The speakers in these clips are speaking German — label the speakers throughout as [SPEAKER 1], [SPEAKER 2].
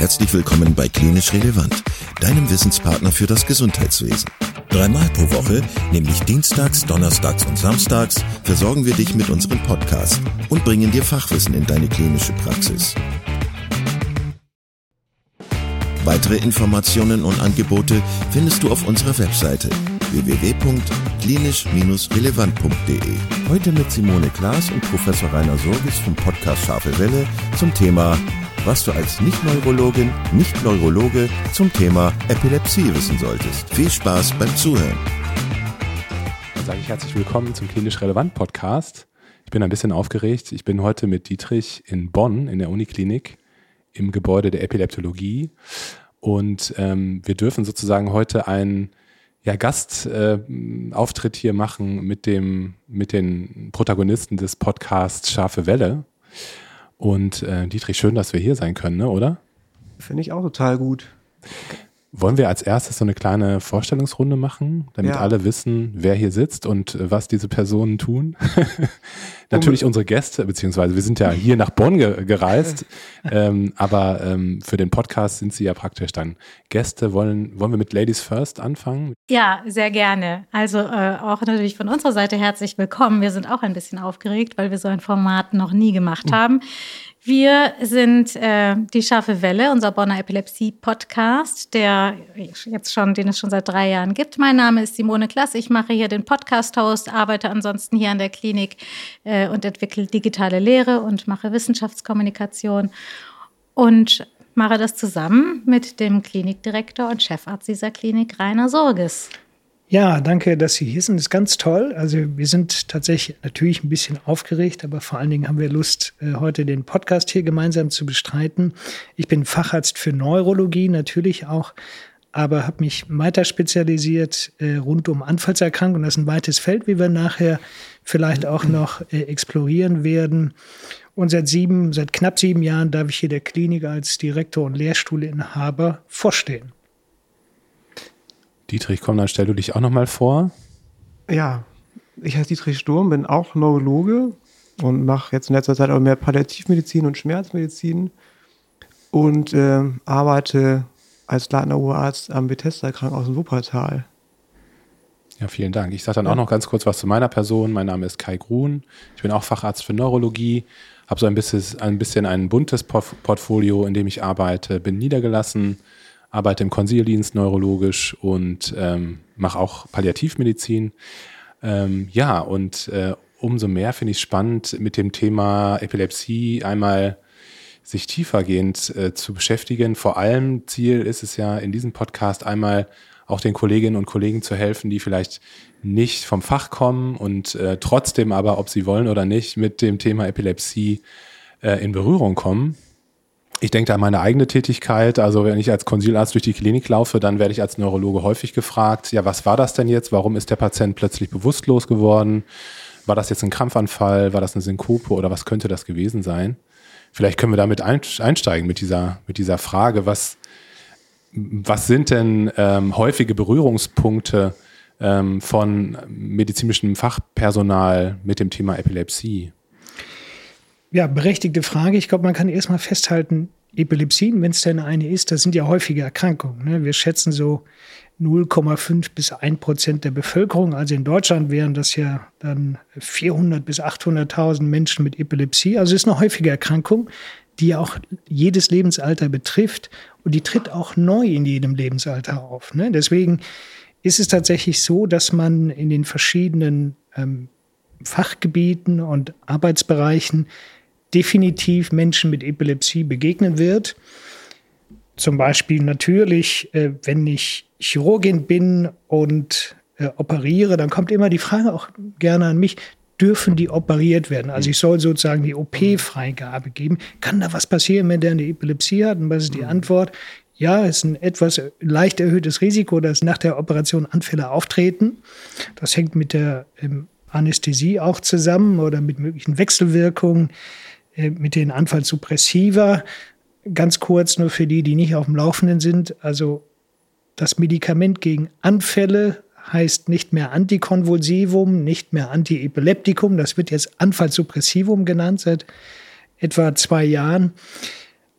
[SPEAKER 1] Herzlich willkommen bei Klinisch Relevant, deinem Wissenspartner für das Gesundheitswesen. 3-mal pro Woche, nämlich dienstags, donnerstags und samstags, versorgen wir dich mit unserem Podcast und bringen dir Fachwissen in deine klinische Praxis. Weitere Informationen und Angebote findest du auf unserer Webseite www.klinisch-relevant.de. Heute mit Simone Klaas und Professor Rainer Surgis vom Podcast Scharfe Welle zum Thema was du als Nicht-Neurologin, Nicht-Neurologe zum Thema Epilepsie wissen solltest. Viel Spaß beim Zuhören.
[SPEAKER 2] Dann sage ich herzlich willkommen zum Klinisch Relevant Podcast. Ich bin ein bisschen aufgeregt. Ich bin heute mit Dietrich in Bonn in der Uniklinik im Gebäude der Epileptologie und wir dürfen sozusagen heute einen Gastauftritt hier machen mit den Protagonisten des Podcasts Scharfe Welle. Und Dietrich, schön, dass wir hier sein können, ne, oder?
[SPEAKER 3] Finde ich auch total gut.
[SPEAKER 2] Wollen wir als erstes so eine kleine Vorstellungsrunde machen, damit alle wissen, wer hier sitzt und was diese Personen tun? Natürlich unsere Gäste, beziehungsweise wir sind ja hier nach Bonn gereist, aber für den Podcast sind sie ja praktisch dann Gäste. Wollen wir mit Ladies First anfangen?
[SPEAKER 4] Ja, sehr gerne. Also auch natürlich von unserer Seite herzlich willkommen. Wir sind auch ein bisschen aufgeregt, weil wir so ein Format noch nie gemacht haben. Wir sind die Scharfe Welle, unser Bonner Epilepsie-Podcast, den es schon seit 3 Jahren gibt. Mein Name ist Simone Klaas, ich mache hier den Podcast-Host, arbeite ansonsten hier an der Klinik und entwickle digitale Lehre und mache Wissenschaftskommunikation und mache das zusammen mit dem Klinikdirektor und Chefarzt dieser Klinik, Rainer Surgis.
[SPEAKER 5] Ja, danke, dass Sie hier sind. Das ist ganz toll. Also wir sind tatsächlich natürlich ein bisschen aufgeregt, aber vor allen Dingen haben wir Lust, heute den Podcast hier gemeinsam zu bestreiten. Ich bin Facharzt für Neurologie natürlich auch, aber habe mich weiter spezialisiert rund um Anfallserkrankungen. Das ist ein weites Feld, wie wir nachher vielleicht auch noch explorieren werden. Und seit knapp 7 Jahren darf ich hier der Klinik als Direktor und Lehrstuhlinhaber vorstehen.
[SPEAKER 2] Dietrich, komm, dann stell du dich auch nochmal vor.
[SPEAKER 3] Ja, ich heiße Dietrich Sturm, bin auch Neurologe und mache jetzt in letzter Zeit auch mehr Palliativmedizin und Schmerzmedizin und arbeite als leitender Oberarzt am Bethesda-Krankenhaus in Wuppertal.
[SPEAKER 2] Ja, vielen Dank. Ich sage dann auch noch ganz kurz was zu meiner Person. Mein Name ist Kai Grun. Ich bin auch Facharzt für Neurologie, habe so ein bisschen ein buntes Portfolio, in dem ich arbeite, bin niedergelassen, arbeite im Konsiliendienst neurologisch und mache auch Palliativmedizin. Umso mehr finde ich es spannend, mit dem Thema Epilepsie einmal sich tiefergehend zu beschäftigen. Vor allem Ziel ist es ja in diesem Podcast einmal auch den Kolleginnen und Kollegen zu helfen, die vielleicht nicht vom Fach kommen und trotzdem aber, ob sie wollen oder nicht, mit dem Thema Epilepsie in Berührung kommen. Ich denke da an meine eigene Tätigkeit, also wenn ich als Konsilarzt durch die Klinik laufe, dann werde ich als Neurologe häufig gefragt, ja, was war das denn jetzt? Warum ist der Patient plötzlich bewusstlos geworden? War das jetzt ein Krampfanfall? War das eine Synkope oder was könnte das gewesen sein? Vielleicht können wir damit einsteigen mit dieser Frage, was sind denn häufige Berührungspunkte von medizinischem Fachpersonal mit dem Thema Epilepsie?
[SPEAKER 5] Ja, berechtigte Frage. Ich glaube, man kann erstmal festhalten, Epilepsien, wenn es denn eine ist, das sind ja häufige Erkrankungen. Ne? Wir schätzen so 0,5 bis 1% der Bevölkerung. Also in Deutschland wären das ja dann 400 bis 800.000 Menschen mit Epilepsie. Also es ist eine häufige Erkrankung, die ja auch jedes Lebensalter betrifft. Und die tritt auch neu in jedem Lebensalter auf. Ne? Deswegen ist es tatsächlich so, dass man in den verschiedenen Fachgebieten und Arbeitsbereichen definitiv Menschen mit Epilepsie begegnen wird. Zum Beispiel natürlich, wenn ich Chirurgin bin und operiere, dann kommt immer die Frage auch gerne an mich, dürfen die operiert werden? Also ich soll sozusagen die OP-Freigabe geben. Kann da was passieren, wenn der eine Epilepsie hat? Und was ist die Antwort? Ja, es ist ein etwas leicht erhöhtes Risiko, dass nach der Operation Anfälle auftreten. Das hängt mit der Anästhesie auch zusammen oder mit möglichen Wechselwirkungen mit den Anfallssuppressiva. Ganz kurz nur für die nicht auf dem Laufenden sind. Also das Medikament gegen Anfälle heißt nicht mehr Antikonvulsivum, nicht mehr Antiepileptikum. Das wird jetzt Anfallssuppressivum genannt seit etwa 2 Jahren.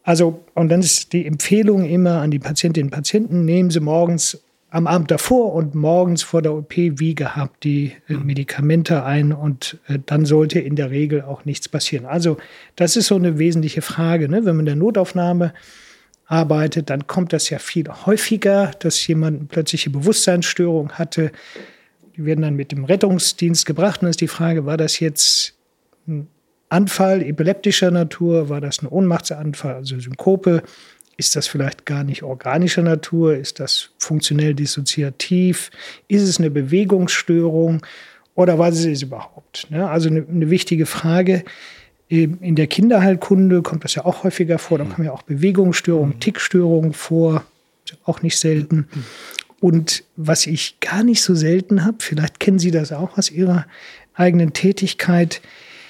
[SPEAKER 5] Also, und dann ist die Empfehlung immer an die Patientinnen und Patienten, nehmen Sie morgens am Abend davor und morgens vor der OP wie gehabt die Medikamente ein und dann sollte in der Regel auch nichts passieren. Also das ist so eine wesentliche Frage, ne? Wenn man in der Notaufnahme arbeitet, dann kommt das ja viel häufiger, dass jemand eine plötzliche Bewusstseinsstörung hatte. Die werden dann mit dem Rettungsdienst gebracht und dann ist die Frage, war das jetzt ein Anfall epileptischer Natur, war das ein Ohnmachtsanfall, also Synkope? Ist das vielleicht gar nicht organischer Natur? Ist das funktionell dissoziativ? Ist es eine Bewegungsstörung? Oder was ist es überhaupt? Also eine wichtige Frage. In der Kinderheilkunde kommt das ja auch häufiger vor. Da kommen ja auch Bewegungsstörungen, Tickstörungen vor. Auch nicht selten. Und was ich gar nicht so selten habe, vielleicht kennen Sie das auch aus Ihrer eigenen Tätigkeit,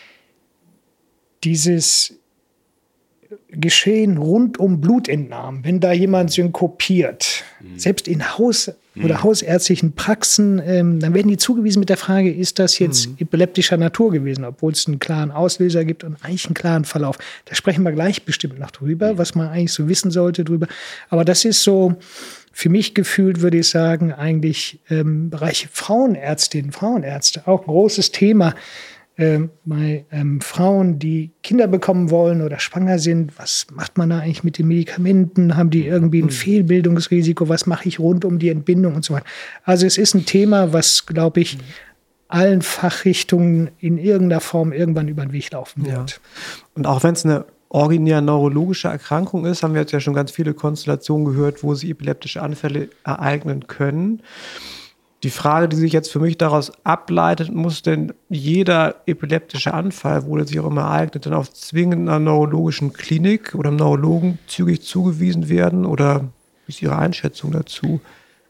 [SPEAKER 5] dieses Geschehen rund um Blutentnahmen, wenn da jemand synkopiert, selbst in Haus- oder hausärztlichen Praxen, dann werden die zugewiesen mit der Frage, ist das jetzt epileptischer Natur gewesen, obwohl es einen klaren Auslöser gibt und eigentlich einen klaren Verlauf. Da sprechen wir gleich bestimmt noch drüber, was man eigentlich so wissen sollte drüber. Aber das ist so, für mich gefühlt, würde ich sagen, eigentlich Bereich Frauenärztinnen, Frauenärzte, auch ein großes Thema. Bei Frauen, die Kinder bekommen wollen oder schwanger sind, was macht man da eigentlich mit den Medikamenten? Haben die irgendwie ein Fehlbildungsrisiko? Was mache ich rund um die Entbindung und so weiter? Also es ist ein Thema, was, glaube ich, allen Fachrichtungen in irgendeiner Form irgendwann über den Weg laufen wird.
[SPEAKER 3] Ja. Und auch wenn es eine originär neurologische Erkrankung ist, haben wir jetzt ja schon ganz viele Konstellationen gehört, wo sich epileptische Anfälle ereignen können. Die Frage, die sich jetzt für mich daraus ableitet, muss denn jeder epileptische Anfall, wo der sich auch immer ereignet, dann auf zwingend einer neurologischen Klinik oder einem Neurologen zügig zugewiesen werden? Oder wie ist Ihre Einschätzung dazu?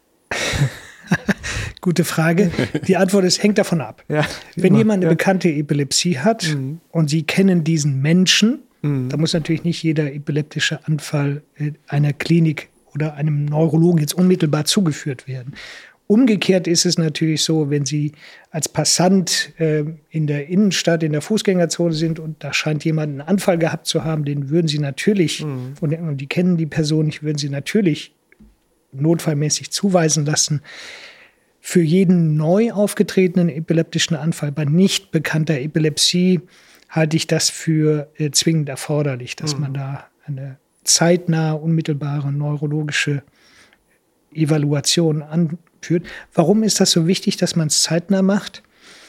[SPEAKER 5] Gute Frage. Die Antwort ist, hängt davon ab.
[SPEAKER 3] Ja,
[SPEAKER 5] wenn jemand eine bekannte Epilepsie hat und Sie kennen diesen Menschen, da muss natürlich nicht jeder epileptische Anfall einer Klinik oder einem Neurologen jetzt unmittelbar zugeführt werden. Umgekehrt ist es natürlich so, wenn Sie als Passant in der Innenstadt, in der Fußgängerzone sind und da scheint jemand einen Anfall gehabt zu haben, den würden Sie natürlich, und die kennen die Person nicht, würden Sie natürlich notfallmäßig zuweisen lassen. Für jeden neu aufgetretenen epileptischen Anfall bei nicht bekannter Epilepsie halte ich das für zwingend erforderlich, dass man da eine zeitnahe, unmittelbare neurologische Evaluation anführt. Warum ist das so wichtig, dass man es zeitnah macht?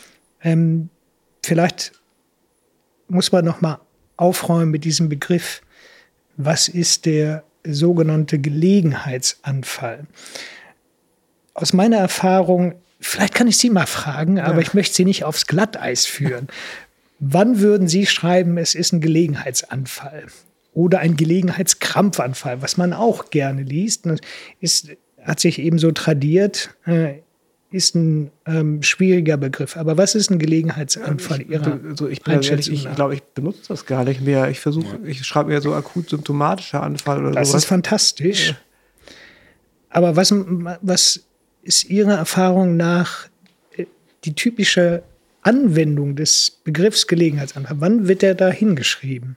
[SPEAKER 5] Vielleicht muss man noch mal aufräumen mit diesem Begriff. Was ist der sogenannte Gelegenheitsanfall? Aus meiner Erfahrung, vielleicht kann ich Sie mal fragen, aber ich möchte Sie nicht aufs Glatteis führen. Wann würden Sie schreiben, es ist ein Gelegenheitsanfall oder ein Gelegenheitskrampfanfall, was man auch gerne liest? Hat sich eben so tradiert, ist ein schwieriger Begriff. Aber was ist ein Gelegenheitsanfall Ihrer
[SPEAKER 3] ich glaube, ich benutze das gar nicht mehr. Ich schreibe mir so akut symptomatischer Anfall oder sowas.
[SPEAKER 5] Das ist fantastisch. Ja. Aber was ist Ihrer Erfahrung nach die typische Anwendung des Begriffs Gelegenheitsanfall? Wann wird der da hingeschrieben?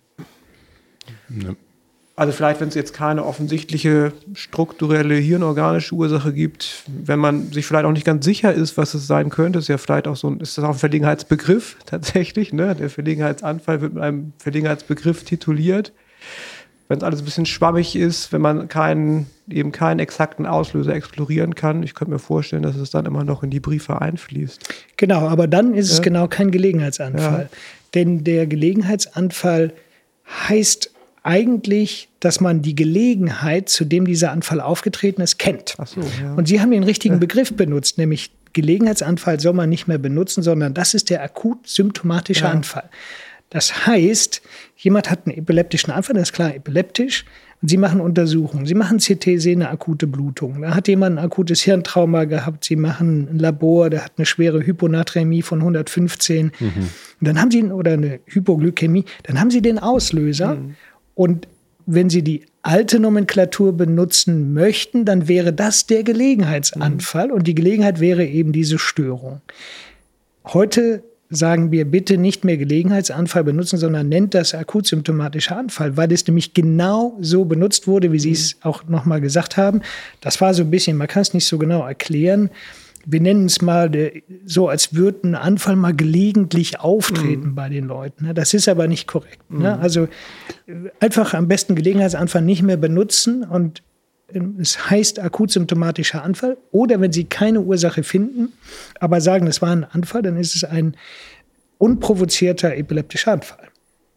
[SPEAKER 3] Ja. Also vielleicht, wenn es jetzt keine offensichtliche strukturelle hirnorganische Ursache gibt, wenn man sich vielleicht auch nicht ganz sicher ist, was es sein könnte, ist ja vielleicht auch ist das auch ein Verlegenheitsbegriff tatsächlich, ne? Der Verlegenheitsanfall wird mit einem Verlegenheitsbegriff tituliert. Wenn es alles ein bisschen schwammig ist, wenn man keinen exakten Auslöser explorieren kann, ich könnte mir vorstellen, dass es dann immer noch in die Briefe einfließt.
[SPEAKER 5] Genau, aber dann ist es genau kein Gelegenheitsanfall. Ja. Denn der Gelegenheitsanfall heißt eigentlich, dass man die Gelegenheit, zu dem dieser Anfall aufgetreten ist, kennt.
[SPEAKER 3] Ach so, ja.
[SPEAKER 5] Und Sie haben den richtigen Begriff benutzt, nämlich Gelegenheitsanfall soll man nicht mehr benutzen, sondern das ist der akut symptomatische Anfall. Das heißt, jemand hat einen epileptischen Anfall, das ist klar epileptisch, und Sie machen Untersuchungen. Sie machen CT, sehen eine akute Blutung. Da hat jemand ein akutes Hirntrauma gehabt. Sie machen ein Labor, der hat eine schwere Hyponaträmie von 115. Und dann haben Sie, oder eine Hypoglykämie, dann haben Sie den Auslöser. Und wenn Sie die alte Nomenklatur benutzen möchten, dann wäre das der Gelegenheitsanfall. Und die Gelegenheit wäre eben diese Störung. Heute sagen wir bitte nicht mehr Gelegenheitsanfall benutzen, sondern nennt das akutsymptomatischer Anfall, weil es nämlich genau so benutzt wurde, wie Sie es auch nochmal gesagt haben. Das war so ein bisschen, man kann es nicht so genau erklären. Wir nennen es mal so, als würde ein Anfall mal gelegentlich auftreten bei den Leuten. Das ist aber nicht korrekt. Also einfach am besten Gelegenheitsanfall nicht mehr benutzen und es heißt akutsymptomatischer Anfall. Oder wenn Sie keine Ursache finden, aber sagen, es war ein Anfall, dann ist es ein unprovozierter epileptischer Anfall.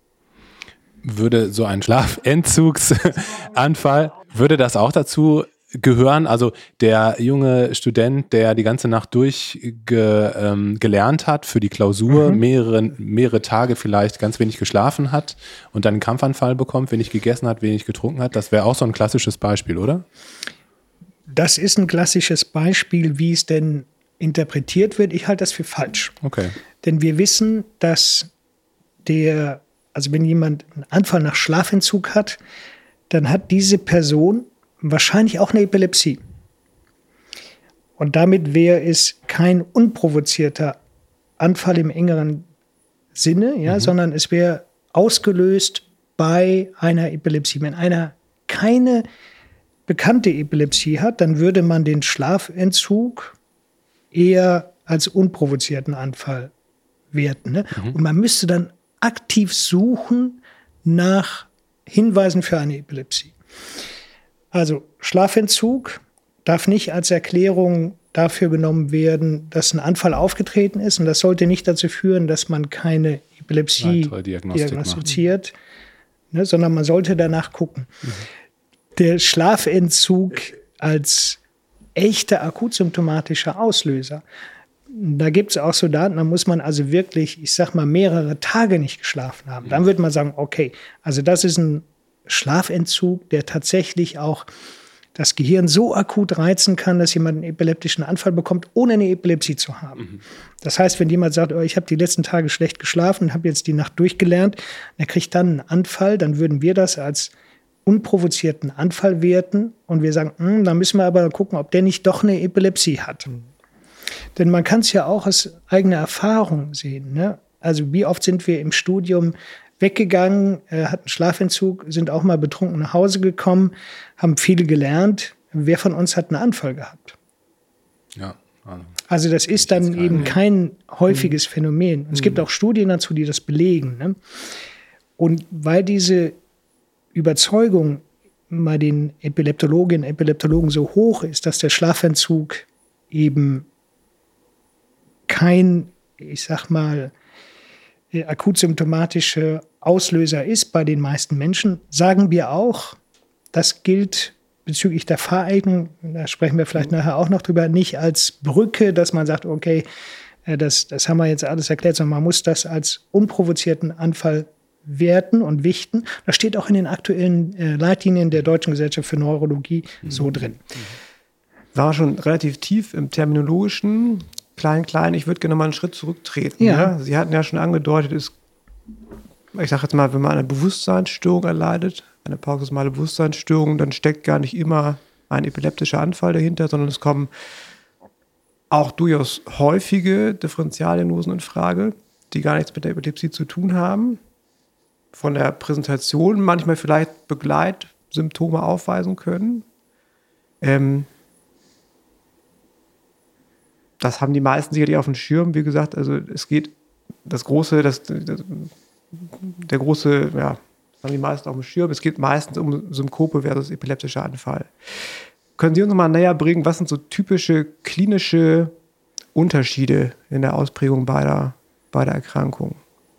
[SPEAKER 2] Würde so ein Schlafentzugsanfall, würde das auch dazu gehören? Also der junge Student, der die ganze Nacht durch gelernt hat für die Klausur, mehrere Tage vielleicht ganz wenig geschlafen hat und dann einen Krampfanfall bekommt, wenig gegessen hat, wenig getrunken hat, das wäre auch so ein klassisches Beispiel, oder?
[SPEAKER 5] Das ist ein klassisches Beispiel, wie es denn interpretiert wird. Ich halte das für falsch.
[SPEAKER 2] Okay.
[SPEAKER 5] Denn wir wissen, dass also wenn jemand einen Anfall nach Schlafentzug hat, dann hat diese Person wahrscheinlich auch eine Epilepsie. Und damit wäre es kein unprovozierter Anfall im engeren Sinne, sondern es wäre ausgelöst bei einer Epilepsie. Wenn einer keine bekannte Epilepsie hat, dann würde man den Schlafentzug eher als unprovozierten Anfall werten. Und man müsste dann aktiv suchen nach Hinweisen für eine Epilepsie. Also Schlafentzug darf nicht als Erklärung dafür genommen werden, dass ein Anfall aufgetreten ist. Und das sollte nicht dazu führen, dass man keine Epilepsie diagnostiziert, sondern man sollte danach gucken. Der Schlafentzug als echter akutsymptomatischer Auslöser, da gibt es auch so Daten, da muss man also wirklich, ich sag mal, mehrere Tage nicht geschlafen haben. Dann würde man sagen, okay, also das ist ein Schlafentzug, der tatsächlich auch das Gehirn so akut reizen kann, dass jemand einen epileptischen Anfall bekommt, ohne eine Epilepsie zu haben. Das heißt, wenn jemand sagt, ich habe die letzten Tage schlecht geschlafen, habe jetzt die Nacht durchgelernt, er kriegt dann einen Anfall, dann würden wir das als unprovozierten Anfall werten und wir sagen, da müssen wir aber gucken, ob der nicht doch eine Epilepsie hat. Denn man kann es ja auch aus eigener Erfahrung sehen. Also wie oft sind wir im Studium weggegangen, hatten Schlafentzug, sind auch mal betrunken nach Hause gekommen, haben viel gelernt. Wer von uns hat einen Anfall gehabt?
[SPEAKER 2] Ja.
[SPEAKER 5] Also das ist dann eben kein häufiges Phänomen. Und es gibt auch Studien dazu, die das belegen. Und weil diese Überzeugung bei den Epileptologinnen und Epileptologen so hoch ist, dass der Schlafentzug eben kein, ich sag mal, akutsymptomatische Auslöser ist bei den meisten Menschen, sagen wir auch, das gilt bezüglich der Fahreignung, da sprechen wir vielleicht nachher auch noch drüber, nicht als Brücke, dass man sagt, okay, das haben wir jetzt alles erklärt, sondern man muss das als unprovozierten Anfall werten und wichten. Das steht auch in den aktuellen Leitlinien der Deutschen Gesellschaft für Neurologie so drin.
[SPEAKER 3] War schon relativ tief im Terminologischen. Klein, ich würde gerne mal einen Schritt zurücktreten. Ja. Sie hatten ja schon angedeutet, ich sage jetzt mal, wenn man eine Bewusstseinsstörung erleidet, eine paroxysmale Bewusstseinsstörung, dann steckt gar nicht immer ein epileptischer Anfall dahinter, sondern es kommen auch durchaus häufige Differentialdiagnosen in Frage, die gar nichts mit der Epilepsie zu tun haben. Von der Präsentation manchmal vielleicht Begleitsymptome aufweisen können. Das haben die meisten sicherlich auf dem Schirm. Wie gesagt, also es geht das haben die meisten auf dem Schirm. Es geht meistens um Synkope versus epileptischer Anfall. Können Sie uns noch mal näher bringen, was sind so typische klinische Unterschiede in der Ausprägung beider Erkrankungen?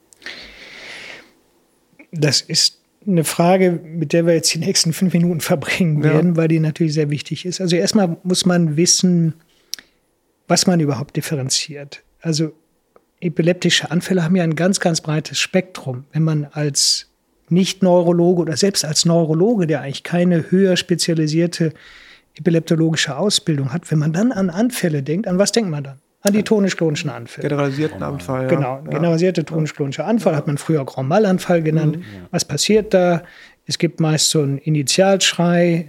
[SPEAKER 5] Das ist eine Frage, mit der wir jetzt die nächsten 5 Minuten verbringen werden, weil die natürlich sehr wichtig ist. Also erstmal muss man wissen, was man überhaupt differenziert. Also epileptische Anfälle haben ja ein ganz, ganz breites Spektrum. Wenn man als Nicht-Neurologe oder selbst als Neurologe, der eigentlich keine höher spezialisierte epileptologische Ausbildung hat, wenn man dann an Anfälle denkt, an was denkt man dann? An die tonisch-klonischen Anfälle.
[SPEAKER 3] Generalisierten Anfall.
[SPEAKER 5] Genau, generalisierte tonisch-klonische Anfall hat man früher Grand Mal-Anfall genannt. Was passiert da? Es gibt meist so einen Initialschrei,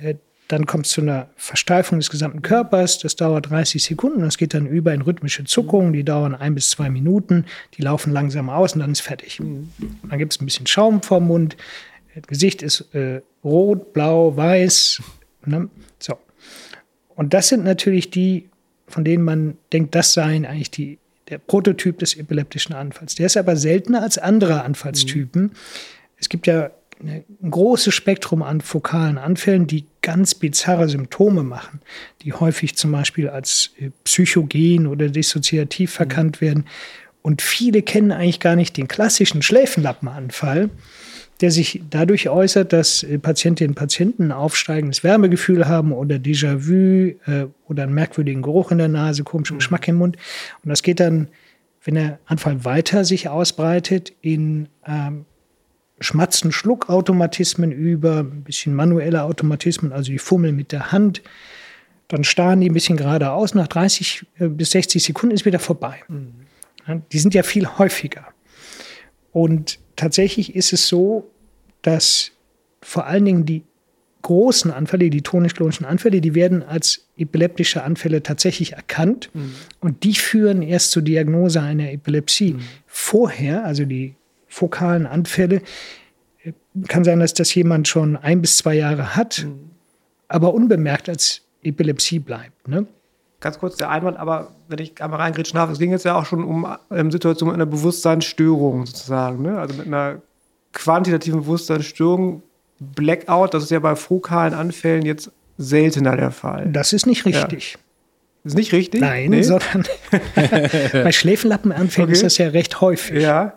[SPEAKER 5] Dann kommt es zu einer Versteifung des gesamten Körpers. Das dauert 30 Sekunden. Das geht dann über in rhythmische Zuckungen. Die dauern 1 bis 2 Minuten. Die laufen langsam aus und dann ist fertig. Und dann gibt es ein bisschen Schaum vorm Mund. Das Gesicht ist rot, blau, weiß. Ne? So. Und das sind natürlich die, von denen man denkt, das seien eigentlich der Prototyp des epileptischen Anfalls. Der ist aber seltener als andere Anfallstypen. Es gibt ja ein großes Spektrum an fokalen Anfällen, die ganz bizarre Symptome machen, die häufig zum Beispiel als psychogen oder dissoziativ verkannt werden. Und viele kennen eigentlich gar nicht den klassischen Schläfenlappenanfall, der sich dadurch äußert, dass Patientinnen und Patienten ein aufsteigendes Wärmegefühl haben oder Déjà-vu oder einen merkwürdigen Geruch in der Nase, komischen Geschmack im Mund. Und das geht dann, wenn der Anfall weiter sich ausbreitet, in schmatzen Schluckautomatismen über, ein bisschen manuelle Automatismen, also die fummeln mit der Hand, dann starren die ein bisschen geradeaus, nach 30 bis 60 Sekunden ist wieder vorbei. Ja, die sind ja viel häufiger. Und tatsächlich ist es so, dass vor allen Dingen die großen Anfälle, die tonisch-klonischen Anfälle, die werden als epileptische Anfälle tatsächlich erkannt. Und die führen erst zur Diagnose einer Epilepsie. Vorher, also die fokalen Anfälle, kann sein, dass das jemand schon 1 bis 2 Jahre hat, aber unbemerkt als Epilepsie bleibt. Ne?
[SPEAKER 3] Ganz kurz der Einwand, aber wenn ich einmal reingrätschen darf, es ging jetzt ja auch schon um Situationen mit einer Bewusstseinsstörung sozusagen. Ne? Also mit einer quantitativen Bewusstseinsstörung, Blackout, das ist ja bei fokalen Anfällen jetzt seltener der Fall.
[SPEAKER 5] Das ist nicht richtig.
[SPEAKER 3] Ja. Ist nicht richtig?
[SPEAKER 5] Nein, sondern bei Schläfenlappenanfällen ist das ja recht häufig.
[SPEAKER 3] Ja.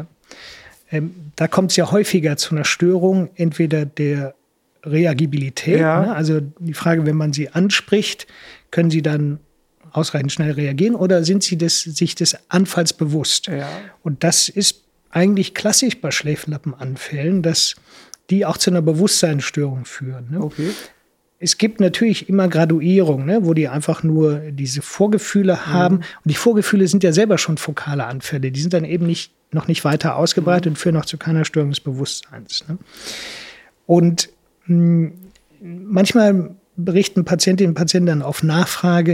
[SPEAKER 5] Da kommt es ja häufiger zu einer Störung, entweder der Reagibilität, ne? Also die Frage, wenn man sie anspricht, können sie dann ausreichend schnell reagieren oder sind sie sich des Anfalls bewusst? Ja. Und das ist eigentlich klassisch bei Schläfenlappenanfällen, dass die auch zu einer Bewusstseinsstörung führen. Ne? Okay. Es gibt natürlich immer Graduierung, ne, wo die einfach nur diese Vorgefühle haben. Und die Vorgefühle sind ja selber schon fokale Anfälle. Die sind dann eben noch nicht weiter ausgebreitet und führen auch zu keiner Störung des Bewusstseins. Ne? Und manchmal berichten Patientinnen und Patienten dann auf Nachfrage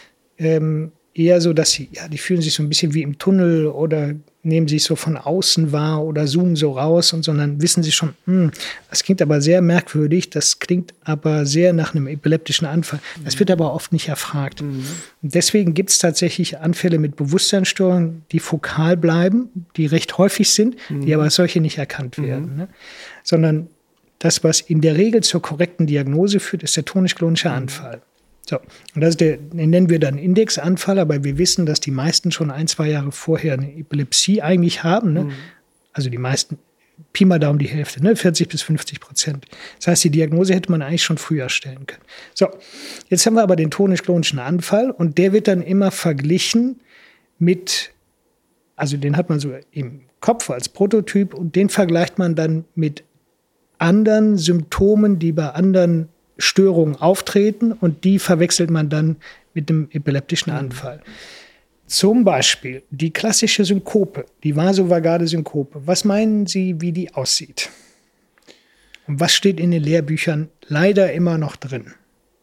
[SPEAKER 5] eher so, dass die fühlen sich so ein bisschen wie im Tunnel oder nehmen sich so von außen wahr oder zoomen so raus und sondern wissen sie schon, das klingt aber sehr merkwürdig, das klingt aber sehr nach einem epileptischen Anfall. Das wird aber oft nicht erfragt. Und deswegen gibt es tatsächlich Anfälle mit Bewusstseinsstörungen, die fokal bleiben, die recht häufig sind, die aber als solche nicht erkannt werden. Ne? Sondern das, was in der Regel zur korrekten Diagnose führt, ist der tonisch-klonische Anfall. So, und das ist den nennen wir dann Indexanfall, aber wir wissen, dass die meisten schon 1-2 Jahre vorher eine Epilepsie eigentlich haben. Ne? Also die meisten, Pi mal Daumen die Hälfte, ne? 40-50%. Das heißt, die Diagnose hätte man eigentlich schon früher stellen können. So, jetzt haben wir aber den tonisch-klonischen Anfall und der wird dann immer verglichen mit, also den hat man so im Kopf als Prototyp und den vergleicht man dann mit anderen Symptomen, die bei anderen Störungen auftreten und die verwechselt man dann mit dem epileptischen Anfall. Zum Beispiel die klassische Synkope, die vasovagale Synkope. Was meinen Sie, wie die aussieht? Und was steht in den Lehrbüchern leider immer noch drin?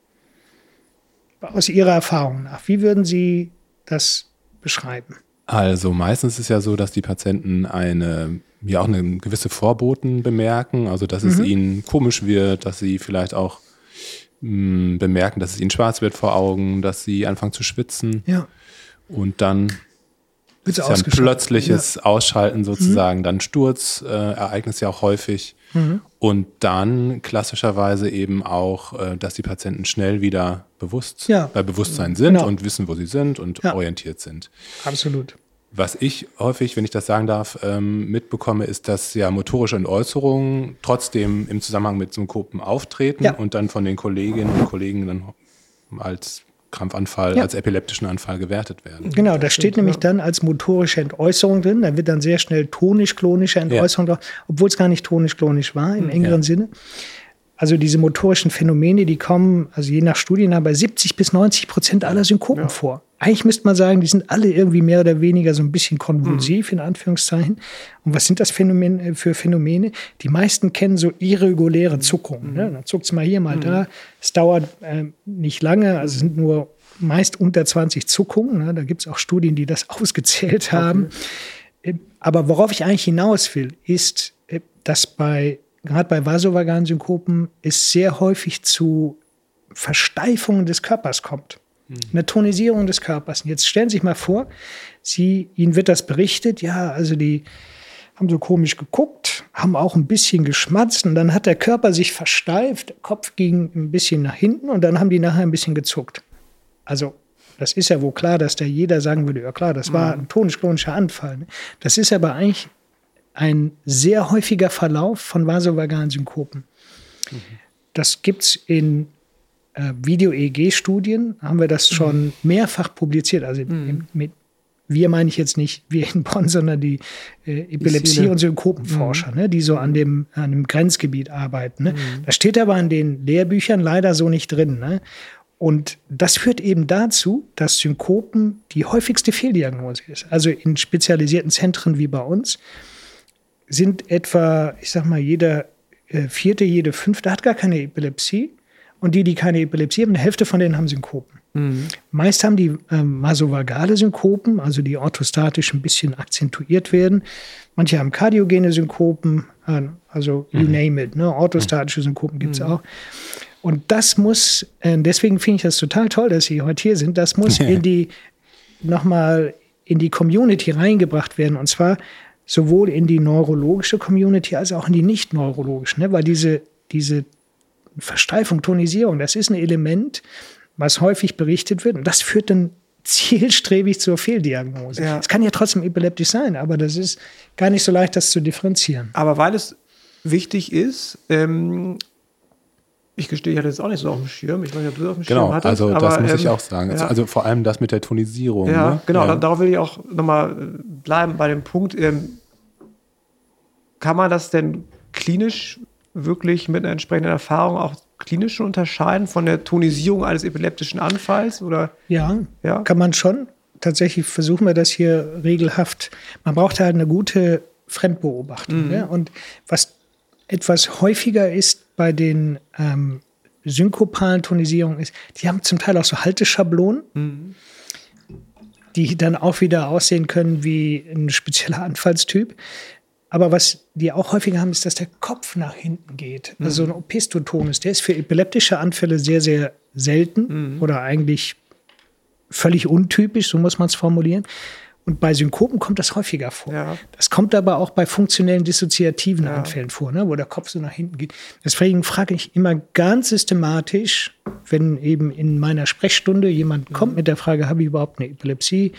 [SPEAKER 5] Aus Ihrer Erfahrung nach, wie würden Sie das beschreiben?
[SPEAKER 2] Also meistens ist es ja so, dass die Patienten auch eine gewisse Vorboten bemerken, also dass es ihnen komisch wird, dass sie vielleicht auch bemerken, dass es ihnen schwarz wird vor Augen, dass sie anfangen zu schwitzen. Ja. Und dann ist ein plötzliches Ausschalten sozusagen, dann Sturzereignis ja auch häufig. Und dann klassischerweise eben auch, dass die Patienten schnell wieder bei Bewusstsein sind und wissen, wo sie sind und orientiert sind.
[SPEAKER 5] Absolut.
[SPEAKER 2] Was ich häufig, wenn ich das sagen darf, mitbekomme, ist, dass ja motorische Entäußerungen trotzdem im Zusammenhang mit Synkopen auftreten und dann von den Kolleginnen und Kollegen dann als Krampfanfall, als epileptischen Anfall gewertet werden.
[SPEAKER 5] Genau, da steht nämlich dann als motorische Entäußerung drin, da wird dann sehr schnell tonisch-klonische Entäußerung drauf, obwohl es gar nicht tonisch-klonisch war im engeren Sinne. Also diese motorischen Phänomene, die kommen, also je nach Studien, bei 70-90% aller Synkopen vor. Eigentlich müsste man sagen, die sind alle irgendwie mehr oder weniger so ein bisschen konvulsiv, in Anführungszeichen. Und was sind das für Phänomene? Die meisten kennen so irreguläre Zuckungen. Ne? Dann zuckt es mal hier, mal da. Es dauert nicht lange, also es sind nur meist unter 20 Zuckungen. Ne? Da gibt es auch Studien, die das ausgezählt haben. Aber worauf ich eigentlich hinaus will, ist, dass gerade bei vasovagalen Synkopen es sehr häufig zu Versteifungen des Körpers kommt. Eine Tonisierung des Körpers. Und jetzt stellen Sie sich mal vor, Ihnen wird das berichtet, ja, also die haben so komisch geguckt, haben auch ein bisschen geschmatzt und dann hat der Körper sich versteift, der Kopf ging ein bisschen nach hinten und dann haben die nachher ein bisschen gezuckt. Also das ist ja wohl klar, dass da jeder sagen würde, ja klar, das war ein tonisch-klonischer Anfall. Ne? Das ist aber eigentlich ein sehr häufiger Verlauf von vasovagalen Synkopen. Das gibt es in Video-EEG-Studien, haben wir das schon mehrfach publiziert. Also mit wir meine ich jetzt nicht wir in Bonn, sondern die Epilepsie- und Synkopenforscher, ne, die so an dem Grenzgebiet arbeiten. Ne? Das steht aber in den Lehrbüchern leider so nicht drin. Ne? Und das führt eben dazu, dass Synkopen die häufigste Fehldiagnose ist. Also in spezialisierten Zentren wie bei uns sind etwa, ich sag mal, jeder Vierte, jede Fünfte hat gar keine Epilepsie. Und die keine Epilepsie haben, die Hälfte von denen haben Synkopen. Meist haben die vasovagale Synkopen, also die orthostatisch ein bisschen akzentuiert werden. Manche haben kardiogene Synkopen, also you name it, ne? Orthostatische Synkopen gibt es auch. Und das muss, deswegen finde ich das total toll, dass Sie heute hier sind, das muss nochmal in die Community reingebracht werden. Und zwar sowohl in die neurologische Community als auch in die nicht-neurologische. Ne? Weil diese Versteifung, Tonisierung, das ist ein Element, was häufig berichtet wird. Und das führt dann zielstrebig zur Fehldiagnose. Es kann ja trotzdem epileptisch sein, aber das ist gar nicht so leicht, das zu differenzieren.
[SPEAKER 3] Aber weil es wichtig ist, ich gestehe, ich hatte das auch nicht so auf dem Schirm. Ich weiß nicht, ob du das auf dem Schirm hattest.
[SPEAKER 2] Also
[SPEAKER 3] aber,
[SPEAKER 2] das muss ich auch sagen. Ja. Also vor allem das mit der Tonisierung.
[SPEAKER 3] Ja,
[SPEAKER 2] ne?
[SPEAKER 3] genau. Darauf will ich auch nochmal bleiben bei dem Punkt. Kann man das denn klinisch wirklich mit einer entsprechenden Erfahrung auch klinisch schon unterscheiden von der Tonisierung eines epileptischen Anfalls? Oder?
[SPEAKER 5] Ja, kann man schon. Tatsächlich versuchen wir das hier regelhaft. Man braucht halt eine gute Fremdbeobachtung. Ja? Und was etwas häufiger ist bei den synkopalen Tonisierungen ist, die haben zum Teil auch so Halteschablonen, die dann auch wieder aussehen können wie ein spezieller Anfallstyp. Aber was die auch häufiger haben, ist, dass der Kopf nach hinten geht. Also ein Opistotonus, der ist für epileptische Anfälle sehr, sehr selten oder eigentlich völlig untypisch, so muss man es formulieren. Und bei Synkopen kommt das häufiger vor. Ja. Das kommt aber auch bei funktionellen dissoziativen Anfällen vor, ne, wo der Kopf so nach hinten geht. Deswegen frage ich immer ganz systematisch, wenn eben in meiner Sprechstunde jemand kommt mit der Frage, habe ich überhaupt eine Epilepsie?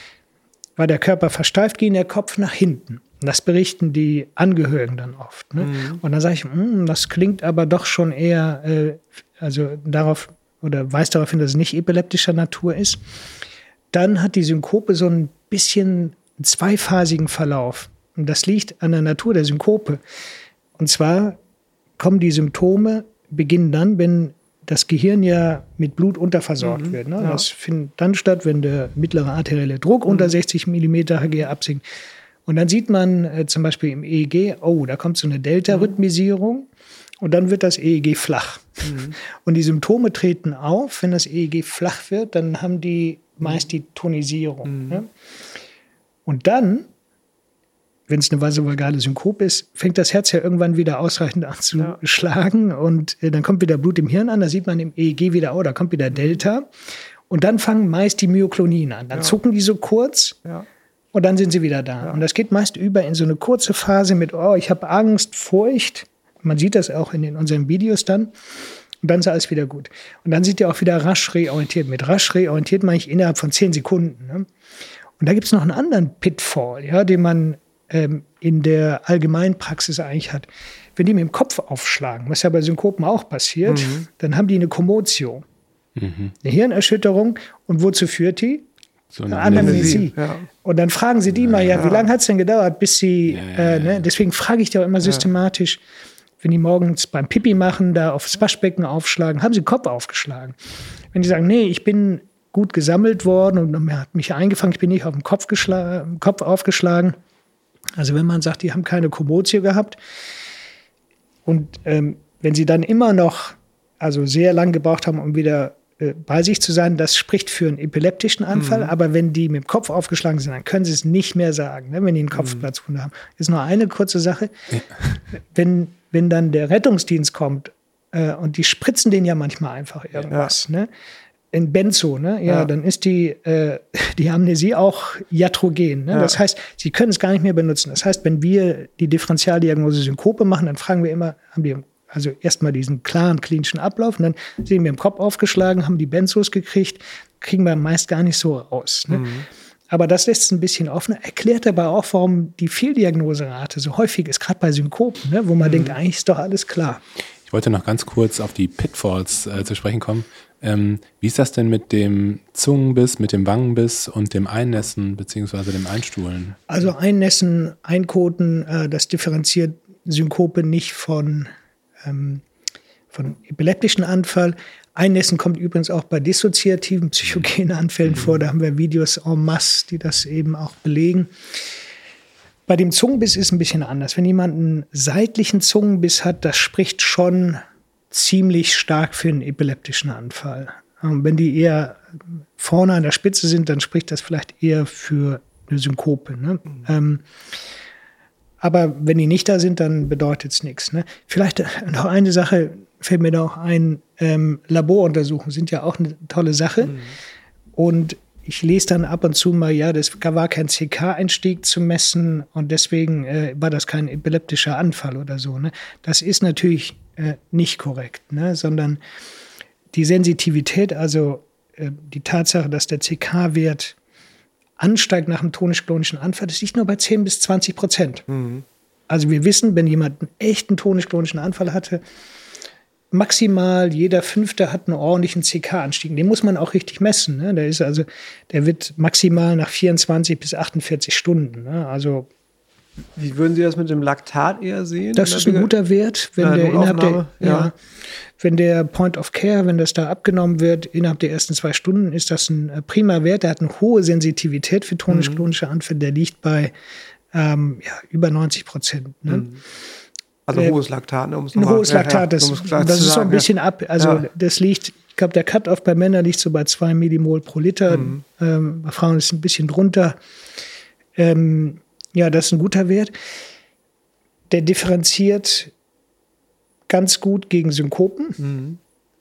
[SPEAKER 5] War der Körper versteift, ging der Kopf nach hinten. Und das berichten die Angehörigen dann oft. Ne? Und dann sage ich, das klingt aber doch schon eher, also darauf oder weist darauf hin, dass es nicht epileptischer Natur ist. Dann hat die Synkope so ein bisschen zweiphasigen Verlauf. Und das liegt an der Natur der Synkope. Und zwar kommen die Symptome, beginnen dann, wenn das Gehirn ja mit Blut unterversorgt wird. Ne? Das findet dann statt, wenn der mittlere arterielle Druck unter 60 mm Hg absinkt. Und dann sieht man zum Beispiel im EEG, da kommt so eine Delta-Rhythmisierung und dann wird das EEG flach. Und die Symptome treten auf, wenn das EEG flach wird, dann haben die meist die Tonisierung. Ne? Und dann, wenn es eine vasovagale Synkope ist, fängt das Herz ja irgendwann wieder ausreichend an zu schlagen und dann kommt wieder Blut im Hirn an, da sieht man im EEG wieder, da kommt wieder Delta. Und dann fangen meist die Myoklonien an. Dann zucken die so kurz. Und dann sind sie wieder da. Und das geht meist über in so eine kurze Phase mit, ich habe Angst, Furcht. Man sieht das auch in unseren Videos dann. Und dann ist alles wieder gut. Und dann sind die auch wieder rasch reorientiert. Mit rasch reorientiert meine ich innerhalb von 10 Sekunden. Ne? Und da gibt es noch einen anderen Pitfall, den man in der Allgemeinpraxis eigentlich hat. Wenn die mit dem Kopf aufschlagen, was ja bei Synkopen auch passiert, dann haben die eine Kommotio. Eine Hirnerschütterung. Und wozu führt die? So eine Anämnesie. Und dann fragen sie die mal, wie lange hat es denn gedauert, bis sie, ne? Deswegen frage ich die auch immer systematisch, wenn die morgens beim Pipi machen, da aufs Waschbecken aufschlagen, haben sie den Kopf aufgeschlagen. Wenn die sagen, nee, ich bin gut gesammelt worden und man hat mich eingefangen, ich bin nicht auf den Kopf aufgeschlagen. Also wenn man sagt, die haben keine Kommotio gehabt und wenn sie dann immer noch sehr lang gebraucht haben, um wieder bei sich zu sein, das spricht für einen epileptischen Anfall. Aber wenn die mit dem Kopf aufgeschlagen sind, dann können sie es nicht mehr sagen, ne, wenn die einen Kopfplatzwunde haben. Ist nur eine kurze Sache. Ja. Wenn dann der Rettungsdienst kommt und die spritzen denen ja manchmal einfach irgendwas, ne? In Benzo, ne? Ja, dann ist die Amnesie auch iatrogen. Ne? Ja. Das heißt, sie können es gar nicht mehr benutzen. Das heißt, wenn wir die Differentialdiagnose Synkope machen, dann fragen wir immer, haben die erstmal diesen klaren klinischen Ablauf und dann sehen wir im Kopf aufgeschlagen, haben die Benzos gekriegt, kriegen wir meist gar nicht so raus. Ne? Aber das lässt es ein bisschen offen, erklärt aber auch, warum die Fehldiagnoserate so häufig ist, gerade bei Synkopen, ne? Wo man denkt, eigentlich ist doch alles klar.
[SPEAKER 2] Ich wollte noch ganz kurz auf die Pitfalls zu sprechen kommen. Wie ist das denn mit dem Zungenbiss, mit dem Wangenbiss und dem Einnässen bzw. dem Einstuhlen?
[SPEAKER 5] Also Einnässen, Einkoten, das differenziert Synkope nicht von epileptischen Anfall. Einnässen kommt übrigens auch bei dissoziativen psychogenen Anfällen vor. Da haben wir Videos en masse, die das eben auch belegen. Bei dem Zungenbiss ist es ein bisschen anders. Wenn jemand einen seitlichen Zungenbiss hat, das spricht schon ziemlich stark für einen epileptischen Anfall. Wenn die eher vorne an der Spitze sind, dann spricht das vielleicht eher für eine Synkope. Ne? Aber wenn die nicht da sind, dann bedeutet es nichts. Ne? Vielleicht noch eine Sache, fällt mir da auch ein, Laboruntersuchungen sind ja auch eine tolle Sache. Und ich lese dann ab und zu mal, ja, das war kein CK-Einstieg zu messen und deswegen war das kein epileptischer Anfall oder so. Ne? Das ist natürlich nicht korrekt, ne? Sondern die Sensitivität, also die Tatsache, dass der CK-Wert ansteigt nach einem tonisch-klonischen Anfall, das liegt nur bei 10-20%. Also wir wissen, wenn jemand einen echten tonisch-klonischen Anfall hatte, maximal jeder Fünfte hat einen ordentlichen CK-Anstieg. Den muss man auch richtig messen. Ne? Der wird maximal nach 24 bis 48 Stunden. Ne? Also
[SPEAKER 3] wie würden Sie das mit dem Laktat eher sehen?
[SPEAKER 5] Das ist ein guter Wert, wenn wenn der Point of Care, wenn das da abgenommen wird, innerhalb der ersten 2 Stunden, ist das ein prima Wert. Der hat eine hohe Sensitivität für tonisch-klonische Anfälle. Der liegt bei über 90%. Ne?
[SPEAKER 3] Also hohes Laktat. Ne?
[SPEAKER 5] Ein hohes Laktat, das ist so ein bisschen ab. Also das liegt, ich glaube, der Cut-Off bei Männern liegt so bei 2 Millimol pro Liter. Bei Frauen ist es ein bisschen drunter. Ja, das ist ein guter Wert. Der differenziert ganz gut gegen Synkopen.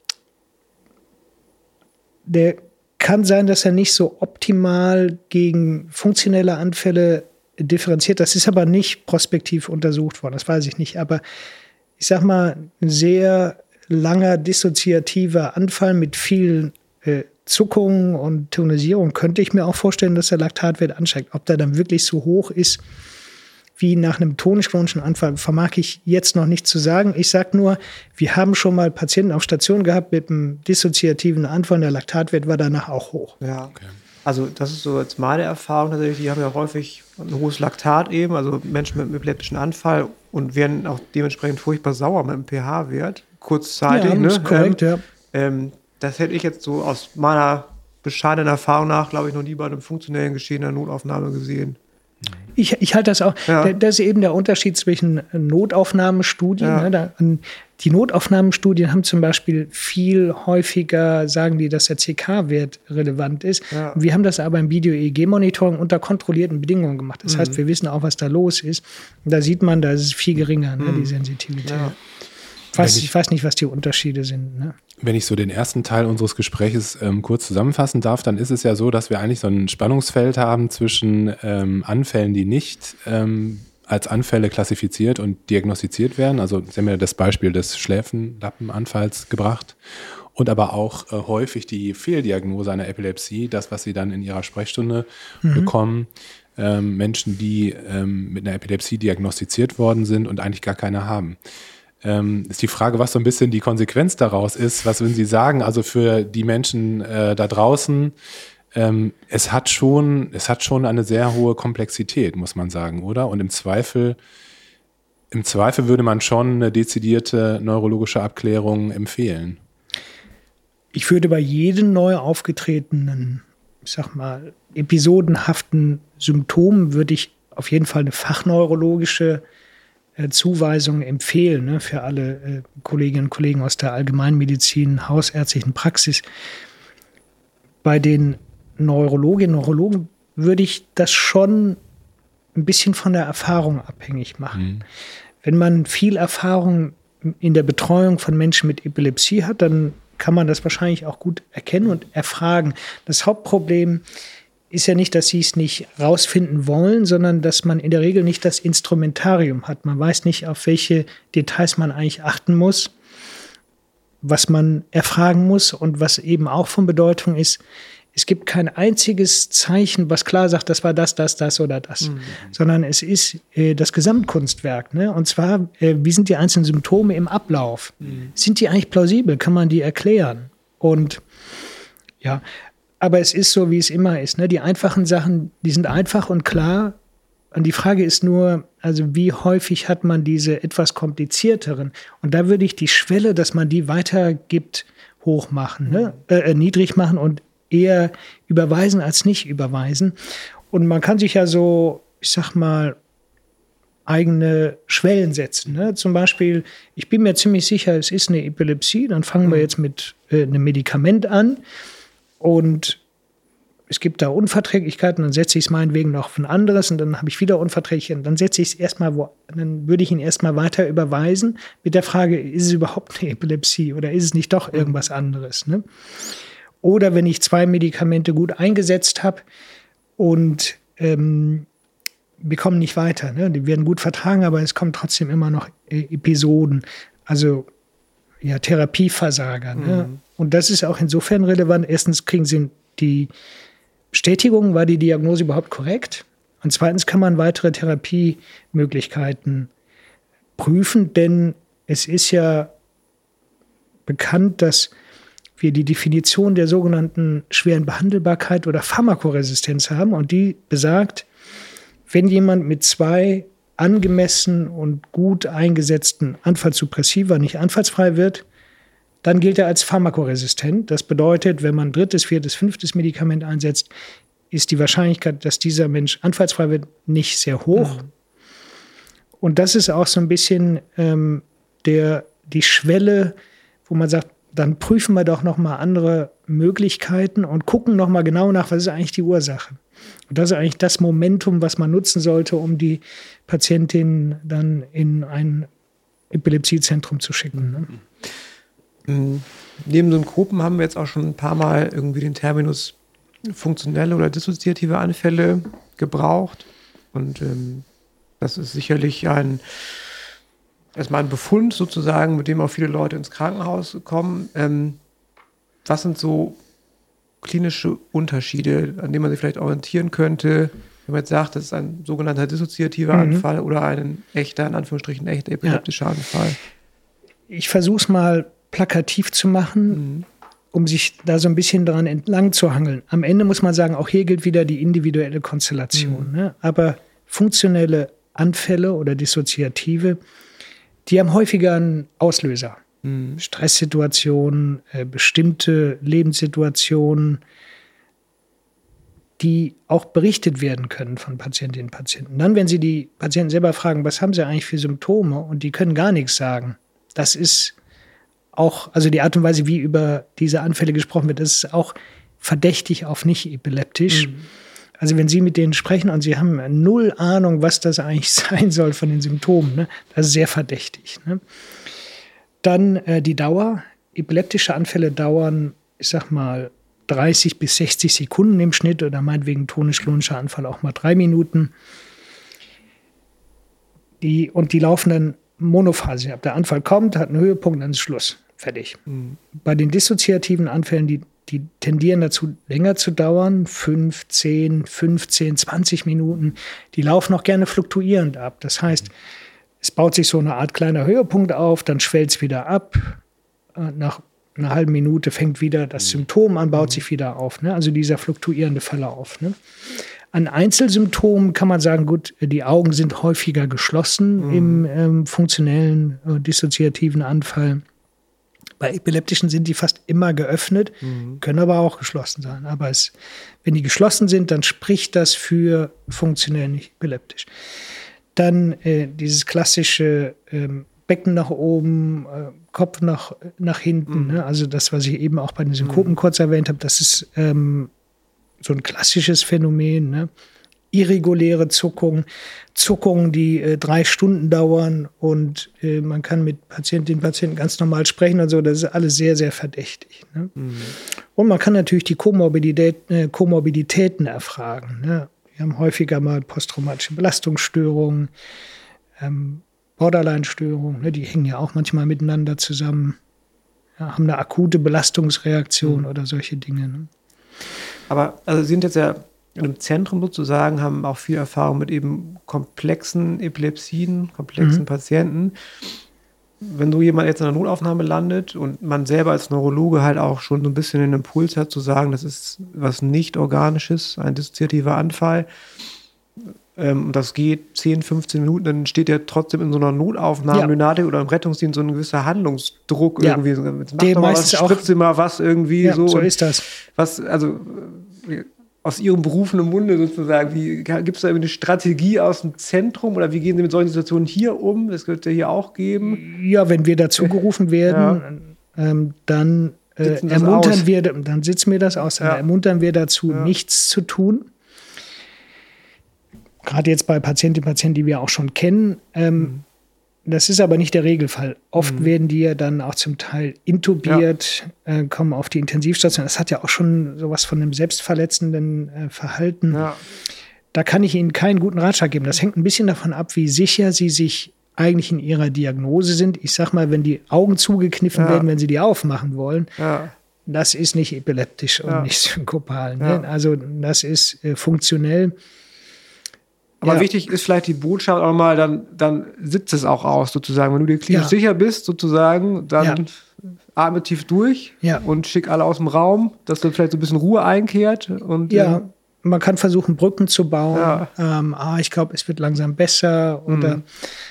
[SPEAKER 5] Der kann sein, dass er nicht so optimal gegen funktionelle Anfälle differenziert. Das ist aber nicht prospektiv untersucht worden, das weiß ich nicht. Aber ich sag mal, ein sehr langer dissoziativer Anfall mit vielen Zuckungen und Tonisierung könnte ich mir auch vorstellen, dass der Laktatwert ansteigt. Ob der dann wirklich so hoch ist wie nach einem tonisch-klonischen Anfall, vermag ich jetzt noch nicht zu sagen. Ich sage nur, wir haben schon mal Patienten auf Station gehabt mit einem dissoziativen Anfall, der Laktatwert war danach auch hoch.
[SPEAKER 3] Ja, okay. Also das ist so jetzt meine Erfahrung tatsächlich, die haben ja häufig ein hohes Laktat eben, also Menschen mit einem epileptischen Anfall und werden auch dementsprechend furchtbar sauer mit dem pH-Wert, kurzzeitig.
[SPEAKER 5] Ja, das ist korrekt, ja.
[SPEAKER 3] Das hätte ich jetzt so aus meiner bescheidenen Erfahrung nach, glaube ich, noch nie bei einem funktionellen Geschehen in der Notaufnahme gesehen.
[SPEAKER 5] Ich halte das auch. Ja. Das ist eben der Unterschied zwischen Notaufnahmestudien. Ja. Ne? Die Notaufnahmestudien haben zum Beispiel viel häufiger, sagen die, dass der CK-Wert relevant ist. Ja. Wir haben das aber im Video-EEG-Monitoring unter kontrollierten Bedingungen gemacht. Das heißt, wir wissen auch, was da los ist. Und da sieht man, da ist es viel geringer, ne, die Sensitivität. Ja. Ich weiß nicht, was die Unterschiede sind. Ne?
[SPEAKER 2] Wenn ich so den ersten Teil unseres Gespräches kurz zusammenfassen darf, dann ist es ja so, dass wir eigentlich so ein Spannungsfeld haben zwischen Anfällen, die nicht als Anfälle klassifiziert und diagnostiziert werden. Also Sie haben ja das Beispiel des Schläfenlappenanfalls gebracht und aber auch häufig die Fehldiagnose einer Epilepsie, das, was Sie dann in Ihrer Sprechstunde bekommen. Menschen, die mit einer Epilepsie diagnostiziert worden sind und eigentlich gar keine haben. Ist die Frage, was so ein bisschen die Konsequenz daraus ist. Was würden Sie sagen? Also für die Menschen da draußen, es hat schon eine sehr hohe Komplexität, muss man sagen, oder? Und im Zweifel im Zweifel würde man schon eine dezidierte neurologische Abklärung empfehlen.
[SPEAKER 5] Ich würde bei jedem neu aufgetretenen, ich sag mal, episodenhaften Symptom würde ich auf jeden Fall eine fachneurologische Zuweisung empfehlen, ne, für alle Kolleginnen und Kollegen aus der Allgemeinmedizin, hausärztlichen Praxis. Bei den Neurologinnen und Neurologen würde ich das schon ein bisschen von der Erfahrung abhängig machen. Wenn man viel Erfahrung in der Betreuung von Menschen mit Epilepsie hat, dann kann man das wahrscheinlich auch gut erkennen und erfragen. Das Hauptproblem ist ja nicht, dass sie es nicht rausfinden wollen, sondern dass man in der Regel nicht das Instrumentarium hat. Man weiß nicht, auf welche Details man eigentlich achten muss, was man erfragen muss und was eben auch von Bedeutung ist. Es gibt kein einziges Zeichen, was klar sagt, das war das oder das, sondern es ist das Gesamtkunstwerk. Ne? Und zwar, wie sind die einzelnen Symptome im Ablauf? Sind die eigentlich plausibel? Kann man die erklären? Und ja, aber es ist so, wie es immer ist. Ne? Die einfachen Sachen, die sind einfach und klar. Und die Frage ist nur, also wie häufig hat man diese etwas komplizierteren? Und da würde ich die Schwelle, dass man die weitergibt, hoch machen, ne? Niedrig machen und eher überweisen als nicht überweisen. Und man kann sich ja so, ich sag mal, eigene Schwellen setzen. Ne? Zum Beispiel, ich bin mir ziemlich sicher, es ist eine Epilepsie, dann fangen wir jetzt mit einem Medikament an und es gibt da Unverträglichkeiten, dann setze ich es meinetwegen noch auf ein anderes und dann habe ich wieder Unverträglichkeiten. Dann setze ich es erstmal, dann würde ich ihn erstmal weiter überweisen mit der Frage, ist es überhaupt eine Epilepsie oder ist es nicht doch irgendwas anderes? Ne? Oder wenn ich 2 Medikamente gut eingesetzt habe und wir kommen nicht weiter. Ne? Die werden gut vertragen, aber es kommen trotzdem immer noch Episoden. Also ja, Therapieversager. Ne? Und das ist auch insofern relevant. Erstens kriegen sie die Bestätigung, war die Diagnose überhaupt korrekt? Und zweitens kann man weitere Therapiemöglichkeiten prüfen, denn es ist ja bekannt, dass wir die Definition der sogenannten schweren Behandelbarkeit oder Pharmakoresistenz haben. Und die besagt, wenn jemand mit 2 angemessen und gut eingesetzten Anfallssuppressiva nicht anfallsfrei wird, dann gilt er als pharmakoresistent. Das bedeutet, wenn man 3., 4., 5. Medikament einsetzt, ist die Wahrscheinlichkeit, dass dieser Mensch anfallsfrei wird, nicht sehr hoch. Und das ist auch so ein bisschen die Schwelle, wo man sagt, dann prüfen wir doch noch mal andere Möglichkeiten und gucken noch mal genau nach, was ist eigentlich die Ursache. Und das ist eigentlich das Momentum, was man nutzen sollte, um die Patientin dann in ein Epilepsiezentrum zu schicken. Ne?
[SPEAKER 3] Neben Synkopen haben wir jetzt auch schon ein paar Mal irgendwie den Terminus funktionelle oder dissoziative Anfälle gebraucht. Und das ist sicherlich erstmal ein Befund sozusagen, mit dem auch viele Leute ins Krankenhaus kommen. Was sind so klinische Unterschiede, an denen man sich vielleicht orientieren könnte, wenn man jetzt sagt, das ist ein sogenannter dissoziativer Anfall oder ein echter, in Anführungsstrichen, echter epileptischer Anfall?
[SPEAKER 5] Ich versuche es mal plakativ zu machen, um sich da so ein bisschen dran entlang zu hangeln. Am Ende muss man sagen, auch hier gilt wieder die individuelle Konstellation. Ne? Aber funktionelle Anfälle oder dissoziative, die haben häufiger einen Auslöser. Stresssituationen, bestimmte Lebenssituationen, die auch berichtet werden können von Patientinnen und Patienten. Dann, wenn Sie die Patienten selber fragen, was haben Sie eigentlich für Symptome, und die können gar nichts sagen, das ist auch, also die Art und Weise, wie über diese Anfälle gesprochen wird, das ist auch verdächtig auf nicht epileptisch. Also wenn Sie mit denen sprechen und Sie haben 0 Ahnung, was das eigentlich sein soll von den Symptomen, ne, das ist sehr verdächtig. Ne? Dann die Dauer. Epileptische Anfälle dauern, ich sag mal, 30 bis 60 Sekunden im Schnitt oder meinetwegen tonisch-klonischer Anfall auch mal 3 Minuten. Die laufen dann monophasisch ab. Der Anfall kommt, hat einen Höhepunkt, dann ist Schluss. Fertig. Bei den dissoziativen Anfällen, die tendieren dazu, länger zu dauern, 5, 10, 15, 20 Minuten. Die laufen auch gerne fluktuierend ab. Das heißt, es baut sich so eine Art kleiner Höhepunkt auf, dann schwellt es wieder ab. Nach einer halben Minute fängt wieder das Symptom an, baut sich wieder auf. Ne? Also dieser fluktuierende Verlauf. Ne? An Einzelsymptomen kann man sagen, gut, die Augen sind häufiger geschlossen im funktionellen dissoziativen Anfall. Bei epileptischen sind die fast immer geöffnet, können aber auch geschlossen sein. Aber wenn die geschlossen sind, dann spricht das für funktionell nicht epileptisch. Dann dieses klassische Becken nach oben, Kopf nach hinten. Ne? Also das, was ich eben auch bei den Synkopen kurz erwähnt habe, das ist so ein klassisches Phänomen. Ne? Irreguläre Zuckungen, die 3 Stunden dauern und man kann mit den Patienten ganz normal sprechen und so. Das ist alles sehr, sehr verdächtig. Ne? Und man kann natürlich die Komorbiditäten erfragen. Ne? Wir haben häufiger mal posttraumatische Belastungsstörungen, Borderline-Störungen, ne? Die hängen ja auch manchmal miteinander zusammen, ja, haben eine akute Belastungsreaktion oder solche Dinge. Ne?
[SPEAKER 3] Aber also Sie sind jetzt ja in einem Zentrum sozusagen, haben auch viel Erfahrung mit eben komplexen Epilepsien, komplexen Patienten. Wenn so jemand jetzt in der Notaufnahme landet und man selber als Neurologe halt auch schon so ein bisschen den Impuls hat zu sagen, das ist was nicht Organisches, ein dissoziativer Anfall, und das geht 10, 15 Minuten, dann steht ja trotzdem in so einer Notaufnahme oder im Rettungsdienst so ein gewisser Handlungsdruck irgendwie. Jetzt mach doch mal was, spritzt dir mal was irgendwie.
[SPEAKER 5] Ja, so ist das.
[SPEAKER 3] Was, also aus Ihrem berufenen Munde sozusagen, gibt es da eine Strategie aus dem Zentrum oder wie gehen Sie mit solchen Situationen hier um? Das wird es ja hier auch geben.
[SPEAKER 5] Ja, wenn wir dazu gerufen werden, dann ermuntern wir, dann sitzen wir das aus, dann ermuntern wir dazu, nichts zu tun. Gerade jetzt bei Patienten, die wir auch schon kennen. Das ist aber nicht der Regelfall. Oft werden die ja dann auch zum Teil intubiert, kommen auf die Intensivstation. Das hat ja auch schon sowas von einem selbstverletzenden Verhalten. Ja. Da kann ich Ihnen keinen guten Ratschlag geben. Das hängt ein bisschen davon ab, wie sicher Sie sich eigentlich in Ihrer Diagnose sind. Ich sag mal, wenn die Augen zugekniffen werden, wenn Sie die aufmachen wollen, das ist nicht epileptisch und nicht synkopal. Ne? Also das ist funktionell.
[SPEAKER 3] Aber wichtig ist vielleicht die Botschaft auch mal, dann sitzt es auch aus, sozusagen. Wenn du dir klinisch sicher bist, sozusagen, dann atme tief durch und schick alle aus dem Raum, dass dann vielleicht so ein bisschen Ruhe einkehrt. Und,
[SPEAKER 5] man kann versuchen, Brücken zu bauen. Ich glaube, es wird langsam besser. Oder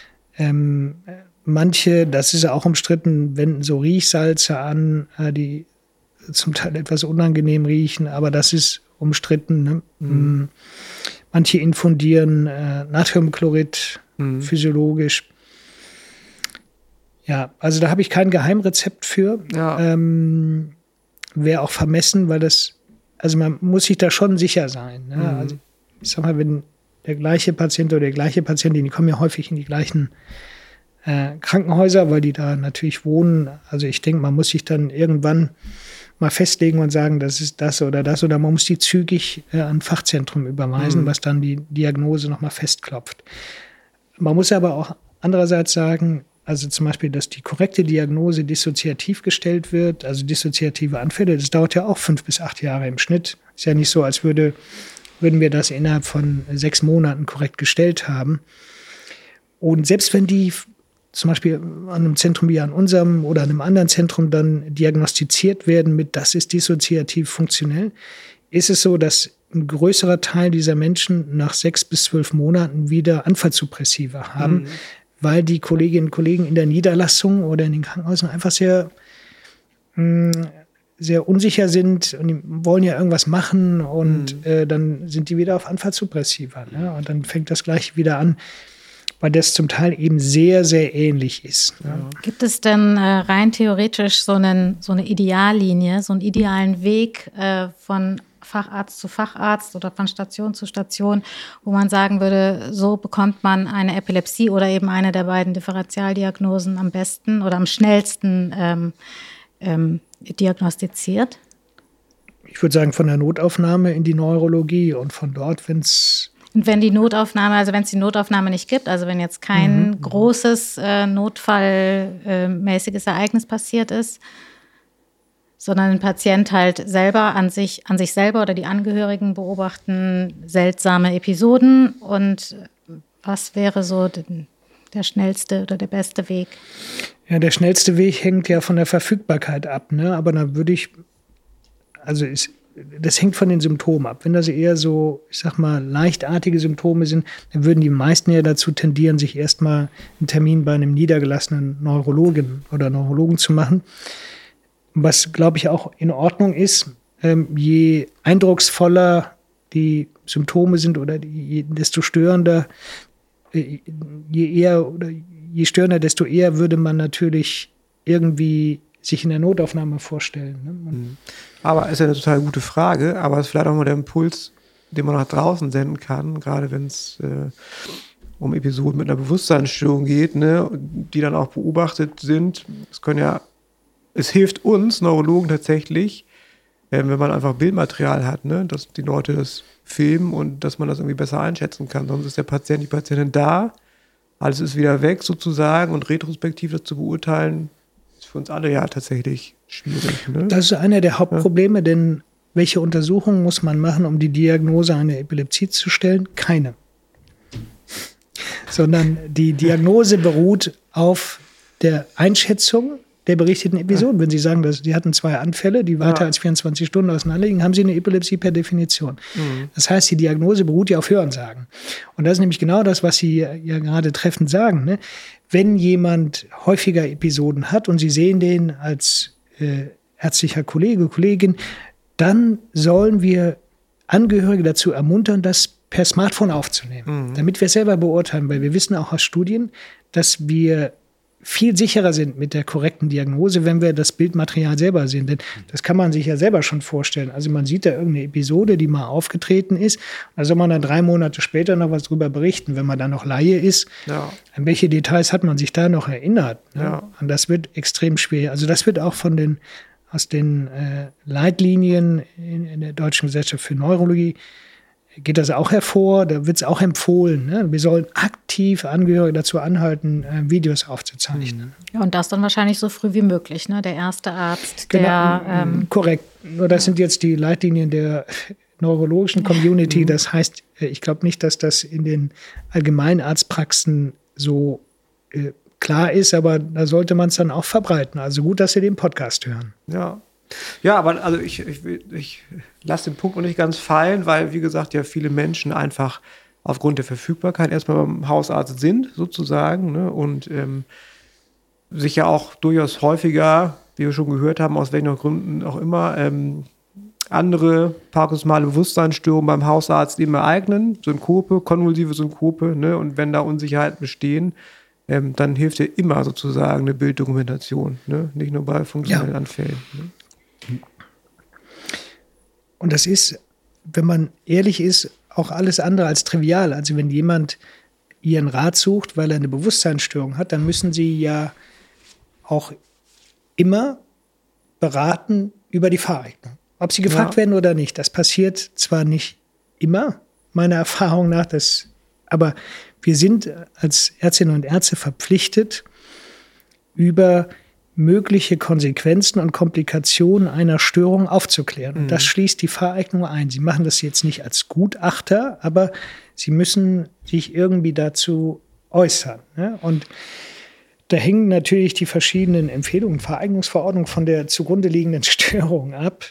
[SPEAKER 5] manche, das ist ja auch umstritten, wenden so Riechsalze an, die zum Teil etwas unangenehm riechen, aber das ist umstritten. Ne? Manche infundieren Natriumchlorid physiologisch. Ja, also da habe ich kein Geheimrezept für. Wäre auch vermessen, weil man muss sich da schon sicher sein. Ne? Also ich sag mal, wenn der gleiche Patient oder die gleiche Patientin, die kommen ja häufig in die gleichen Krankenhäuser, weil die da natürlich wohnen. Also ich denke, man muss sich dann irgendwann mal festlegen und sagen, das ist das, oder man muss die zügig an ein Fachzentrum überweisen, was dann die Diagnose nochmal festklopft. Man muss aber auch andererseits sagen, also zum Beispiel, dass die korrekte Diagnose dissoziativ gestellt wird, also dissoziative Anfälle, das dauert ja auch 5 bis 8 Jahre im Schnitt. Ist ja nicht so, als würden wir das innerhalb von 6 Monaten korrekt gestellt haben. Und selbst wenn die zum Beispiel an einem Zentrum wie an unserem oder an einem anderen Zentrum dann diagnostiziert werden mit, das ist dissoziativ funktionell, ist es so, dass ein größerer Teil dieser Menschen nach 6 bis 12 Monaten wieder Anfallssuppressiva haben, weil die Kolleginnen und Kollegen in der Niederlassung oder in den Krankenhäusern einfach sehr unsicher sind und die wollen ja irgendwas machen und dann sind die wieder auf Anfallssuppressiva. Ne? Und dann fängt das gleich wieder an, weil das zum Teil eben sehr, sehr ähnlich ist. Ja.
[SPEAKER 4] Gibt es denn rein theoretisch so eine Ideallinie, so einen idealen Weg von Facharzt zu Facharzt oder von Station zu Station, wo man sagen würde, so bekommt man eine Epilepsie oder eben eine der beiden Differentialdiagnosen am besten oder am schnellsten diagnostiziert?
[SPEAKER 5] Ich würde sagen, von der Notaufnahme in die Neurologie und von dort, wenn es
[SPEAKER 4] die Notaufnahme nicht gibt, also wenn jetzt kein großes notfallmäßiges Ereignis passiert ist, sondern ein Patient halt selber an sich selber oder die Angehörigen beobachten seltsame Episoden. Und was wäre so der schnellste oder der beste Weg?
[SPEAKER 5] Ja, der schnellste Weg hängt ja von der Verfügbarkeit ab, ne? Aber dann würde ich, also es das hängt von den Symptomen ab. Wenn das eher so, ich sag mal, leichtartige Symptome sind, dann würden die meisten ja dazu tendieren, sich erstmal einen Termin bei einem niedergelassenen Neurologen oder Neurologen zu machen. Was, glaube ich, auch in Ordnung ist, je eindrucksvoller die Symptome sind oder desto störender, je störender, desto eher würde man natürlich irgendwie sich in der Notaufnahme vorstellen. Ne?
[SPEAKER 3] Aber ist ja eine total gute Frage, aber es ist vielleicht auch mal der Impuls, den man nach draußen senden kann, gerade wenn es um Episoden mit einer Bewusstseinsstörung geht, ne, die dann auch beobachtet sind. Es hilft uns Neurologen tatsächlich, wenn man einfach Bildmaterial hat, ne, dass die Leute das filmen und dass man das irgendwie besser einschätzen kann. Sonst ist der Patient, die Patientin da, alles ist wieder weg sozusagen und retrospektiv das zu beurteilen, ist für uns alle ja tatsächlich schwierig. Ne?
[SPEAKER 5] Das ist einer der Hauptprobleme, denn welche Untersuchungen muss man machen, um die Diagnose einer Epilepsie zu stellen? Keine. Sondern die Diagnose beruht auf der Einschätzung der berichteten Episoden. Wenn Sie sagen, dass Sie hatten 2 Anfälle, die weiter als 24 Stunden auseinanderliegen, haben Sie eine Epilepsie per Definition. Das heißt, die Diagnose beruht ja auf Hörensagen. Und das ist nämlich genau das, was Sie ja gerade treffend sagen. Ne? Wenn jemand häufiger Episoden hat und Sie sehen den als ärztlicher Kollege, Kollegin, dann sollen wir Angehörige dazu ermuntern, das per Smartphone aufzunehmen, damit wir es selber beurteilen, weil wir wissen auch aus Studien, dass wir viel sicherer sind mit der korrekten Diagnose, wenn wir das Bildmaterial selber sehen. Denn das kann man sich ja selber schon vorstellen. Also man sieht da irgendeine Episode, die mal aufgetreten ist. Da soll man dann 3 Monate später noch was drüber berichten, wenn man dann noch Laie ist. Ja. An welche Details hat man sich da noch erinnert? Ne? Ja. Und das wird extrem schwer. Also das wird auch aus den Leitlinien in der Deutschen Gesellschaft für Neurologie geht das auch hervor, da wird es auch empfohlen. Ne? Wir sollen aktiv Angehörige dazu anhalten, Videos aufzuzeichnen.
[SPEAKER 4] Ja, und das dann wahrscheinlich so früh wie möglich, ne? Der erste Arzt,
[SPEAKER 5] korrekt. Nur das sind jetzt die Leitlinien der neurologischen Community. Das heißt, ich glaube nicht, dass das in den Allgemeinarztpraxen so klar ist, aber da sollte man es dann auch verbreiten. Also gut, dass Sie den Podcast hören.
[SPEAKER 3] Ja, aber also ich lasse den Punkt noch nicht ganz fallen, weil, wie gesagt, ja viele Menschen einfach aufgrund der Verfügbarkeit erstmal beim Hausarzt sind, sozusagen, ne, und sich ja auch durchaus häufiger, wie wir schon gehört haben, aus welchen Gründen auch immer, andere paroxysmale Bewusstseinsstörungen beim Hausarzt eben ereignen, Synkope, konvulsive Synkope, ne, und wenn da Unsicherheiten bestehen, dann hilft ja immer sozusagen eine Bilddokumentation, ne, nicht nur bei funktionellen Anfällen. Ne.
[SPEAKER 5] Und das ist, wenn man ehrlich ist, auch alles andere als trivial. Also wenn jemand Ihren Rat sucht, weil er eine Bewusstseinsstörung hat, dann müssen Sie ja auch immer beraten über die Fahreignung. Ob Sie gefragt werden oder nicht. Das passiert zwar nicht immer, meiner Erfahrung nach, aber wir sind als Ärztinnen und Ärzte verpflichtet, über mögliche Konsequenzen und Komplikationen einer Störung aufzuklären. Und das schließt die Fahreignung ein. Sie machen das jetzt nicht als Gutachter, aber Sie müssen sich irgendwie dazu äußern. Ne? Und da hängen natürlich die verschiedenen Empfehlungen, Fahreignungsverordnung von der zugrunde liegenden Störung ab.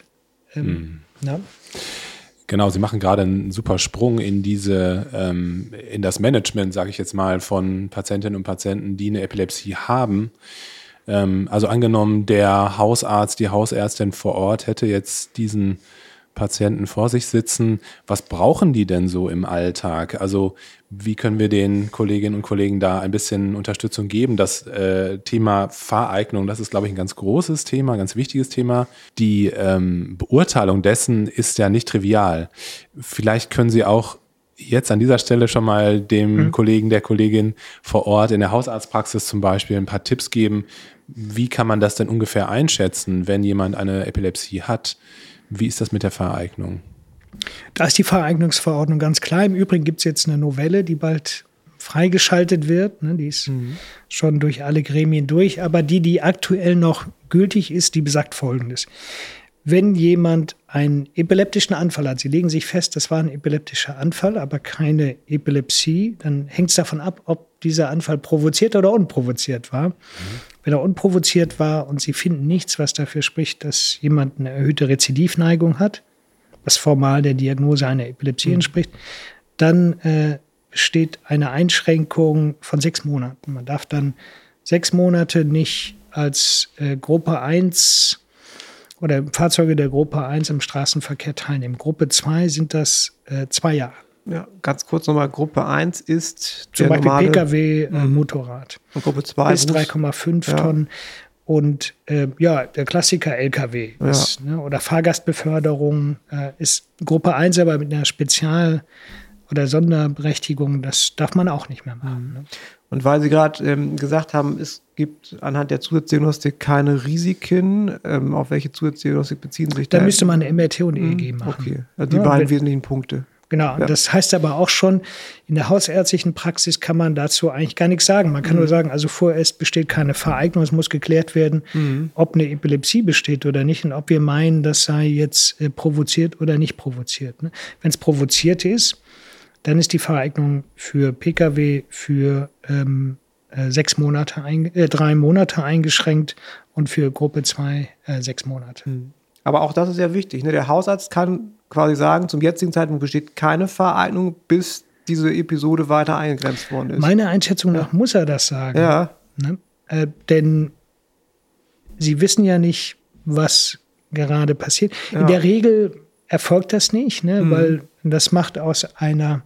[SPEAKER 2] Genau, Sie machen gerade einen super Sprung in in das Management, sage ich jetzt mal, von Patientinnen und Patienten, die eine Epilepsie haben. Also angenommen, der Hausarzt, die Hausärztin vor Ort hätte jetzt diesen Patienten vor sich sitzen. Was brauchen die denn so im Alltag? Also wie können wir den Kolleginnen und Kollegen da ein bisschen Unterstützung geben? Das Thema Fahreignung, das ist, glaube ich, ein ganz großes Thema, ein ganz wichtiges Thema. Die Beurteilung dessen ist ja nicht trivial. Vielleicht können Sie auch jetzt an dieser Stelle schon mal dem Kollegen, der Kollegin vor Ort in der Hausarztpraxis zum Beispiel ein paar Tipps geben. Wie kann man das denn ungefähr einschätzen, wenn jemand eine Epilepsie hat? Wie ist das mit der Fahreignung?
[SPEAKER 5] Da ist die Fahreignungsverordnung ganz klar. Im Übrigen gibt es jetzt eine Novelle, die bald freigeschaltet wird. Ne? Die ist schon durch alle Gremien durch. Aber die aktuell noch gültig ist, die besagt Folgendes. Wenn jemand einen epileptischen Anfall hat, Sie legen sich fest, das war ein epileptischer Anfall, aber keine Epilepsie, dann hängt es davon ab, ob dieser Anfall provoziert oder unprovoziert war. Wenn er unprovoziert war und Sie finden nichts, was dafür spricht, dass jemand eine erhöhte Rezidivneigung hat, was formal der Diagnose einer Epilepsie entspricht, dann besteht eine Einschränkung von 6 Monaten. Man darf dann 6 Monate nicht als Gruppe 1 oder Fahrzeuge der Gruppe 1 im Straßenverkehr teilnehmen. Gruppe 2 sind das 2 Jahre.
[SPEAKER 3] Ja, ganz kurz nochmal, Gruppe 1 ist
[SPEAKER 5] zum Beispiel Pkw, Motorrad.
[SPEAKER 3] Und Gruppe 2
[SPEAKER 5] bis 3,5 Tonnen. Und der Klassiker Lkw ist, ne, oder Fahrgastbeförderung ist Gruppe 1, aber mit einer Spezial- oder Sonderberechtigung, das darf man auch nicht mehr machen. Ne?
[SPEAKER 3] Und weil Sie gerade gesagt haben, es gibt anhand der Zusatzdiagnostik keine Risiken, auf welche Zusatzdiagnostik beziehen sich da?
[SPEAKER 5] Da müsste man MRT und EEG machen.
[SPEAKER 3] Okay, also die beiden wesentlichen Punkte.
[SPEAKER 5] Genau, das heißt aber auch schon, in der hausärztlichen Praxis kann man dazu eigentlich gar nichts sagen. Man kann nur sagen, also vorerst besteht keine Vereignung, es muss geklärt werden, ob eine Epilepsie besteht oder nicht und ob wir meinen, das sei jetzt provoziert oder nicht provoziert. Ne? Wenn es provoziert ist, dann ist die Vereignung für Pkw für 3 Monate eingeschränkt und für Gruppe 2 6 Monate.
[SPEAKER 3] Aber auch das ist ja wichtig. Ne? Der Hausarzt kann quasi sagen, zum jetzigen Zeitpunkt besteht keine Vereignung, bis diese Episode weiter eingegrenzt worden ist.
[SPEAKER 5] Meiner Einschätzung nach muss er das sagen.
[SPEAKER 3] Ja.
[SPEAKER 5] Ne? Denn Sie wissen ja nicht, was gerade passiert.
[SPEAKER 3] Ja.
[SPEAKER 5] In der Regel erfolgt das nicht, ne? Weil das macht aus einer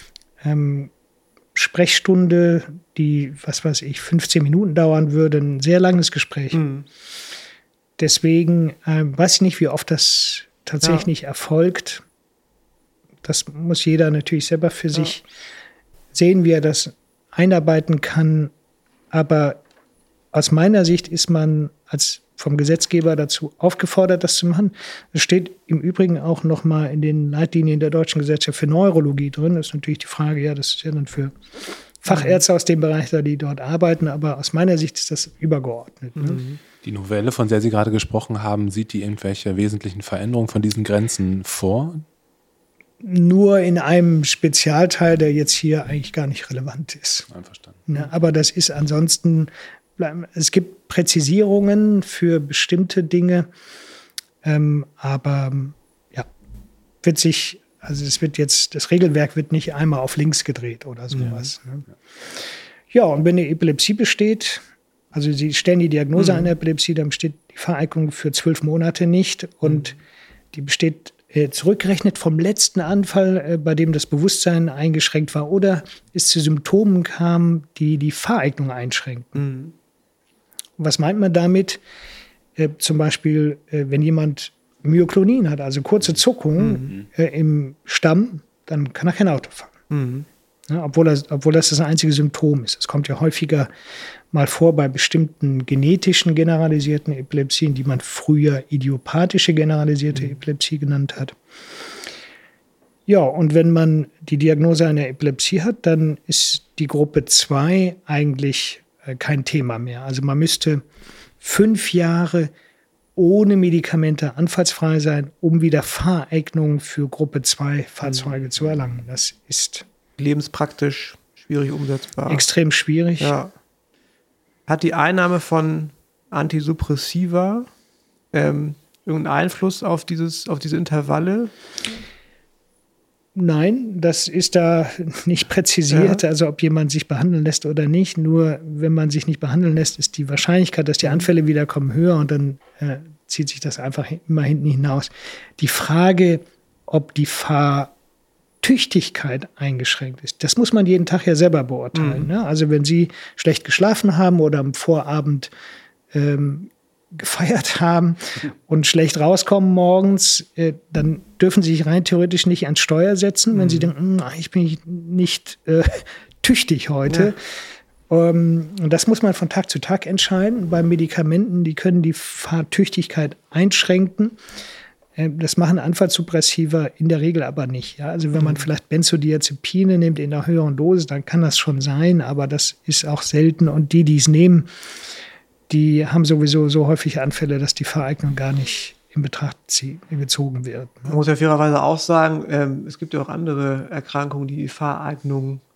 [SPEAKER 5] Sprechstunde, die, 15 Minuten dauern würde, ein sehr langes Gespräch. Deswegen weiß ich nicht, wie oft das tatsächlich erfolgt. Das muss jeder natürlich selber für sich sehen, wie er das einarbeiten kann. Aber aus meiner Sicht ist man als vom Gesetzgeber dazu aufgefordert, das zu machen. Es steht im Übrigen auch noch mal in den Leitlinien der Deutschen Gesellschaft für Neurologie drin. Das ist natürlich die Frage, das ist ja dann für Fachärzte aus dem Bereich, die dort arbeiten. Aber aus meiner Sicht ist das übergeordnet. Ne?
[SPEAKER 2] Die Novelle, von der Sie gerade gesprochen haben, sieht die irgendwelche wesentlichen Veränderungen von diesen Grenzen vor?
[SPEAKER 5] Nur in einem Spezialteil, der jetzt hier eigentlich gar nicht relevant ist.
[SPEAKER 2] Einverstanden.
[SPEAKER 5] Ja, aber das ist ansonsten, es gibt Präzisierungen für bestimmte Dinge, aber das Regelwerk wird nicht einmal auf links gedreht oder sowas. Ne? Ja, und wenn eine Epilepsie besteht, also Sie stellen die Diagnose einer Epilepsie, dann besteht die Vereignung für 12 Monate nicht und die besteht zurückgerechnet vom letzten Anfall, bei dem das Bewusstsein eingeschränkt war oder es zu Symptomen kam, die die Vereignung einschränkten. Was meint man damit? Zum Beispiel, wenn jemand Myoklonin hat, also kurze Zuckungen im Stamm, dann kann er kein Auto fahren. Ja, obwohl das einzige Symptom ist. Es kommt ja häufiger mal vor bei bestimmten genetischen generalisierten Epilepsien, die man früher idiopathische generalisierte Epilepsie genannt hat. Ja, und wenn man die Diagnose einer Epilepsie hat, dann ist die Gruppe 2 eigentlich kein Thema mehr. Also man müsste 5 Jahre ohne Medikamente anfallsfrei sein, um wieder Fahreignung für Gruppe 2 Fahrzeuge zu erlangen. Das ist
[SPEAKER 3] lebenspraktisch schwierig umsetzbar.
[SPEAKER 5] Extrem schwierig.
[SPEAKER 3] Ja. Hat die Einnahme von Antisuppressiva irgendeinen Einfluss auf diese Intervalle?
[SPEAKER 5] Nein, das ist da nicht präzisiert, also ob jemand sich behandeln lässt oder nicht. Nur wenn man sich nicht behandeln lässt, ist die Wahrscheinlichkeit, dass die Anfälle wiederkommen, höher und dann zieht sich das einfach immer hinten hinaus. Die Frage, ob die Fahrtüchtigkeit eingeschränkt ist, das muss man jeden Tag ja selber beurteilen. Ne? Also wenn Sie schlecht geschlafen haben oder am Vorabend gefeiert haben und schlecht rauskommen morgens, dann dürfen Sie sich rein theoretisch nicht ans Steuer setzen, wenn Sie denken, ich bin nicht tüchtig heute. Ja. Und das muss man von Tag zu Tag entscheiden. Bei Medikamenten, die können die Fahrtüchtigkeit einschränken. Das machen Anfallssuppressiva in der Regel aber nicht. Ja? Also wenn man vielleicht Benzodiazepine nimmt in einer höheren Dosis, dann kann das schon sein, aber das ist auch selten. Und die es nehmen, die haben sowieso so häufig Anfälle, dass die Vereignung gar nicht in Betracht gezogen wird.
[SPEAKER 3] Man muss ja fairerweise auch sagen, es gibt ja auch andere Erkrankungen, die Fahreignung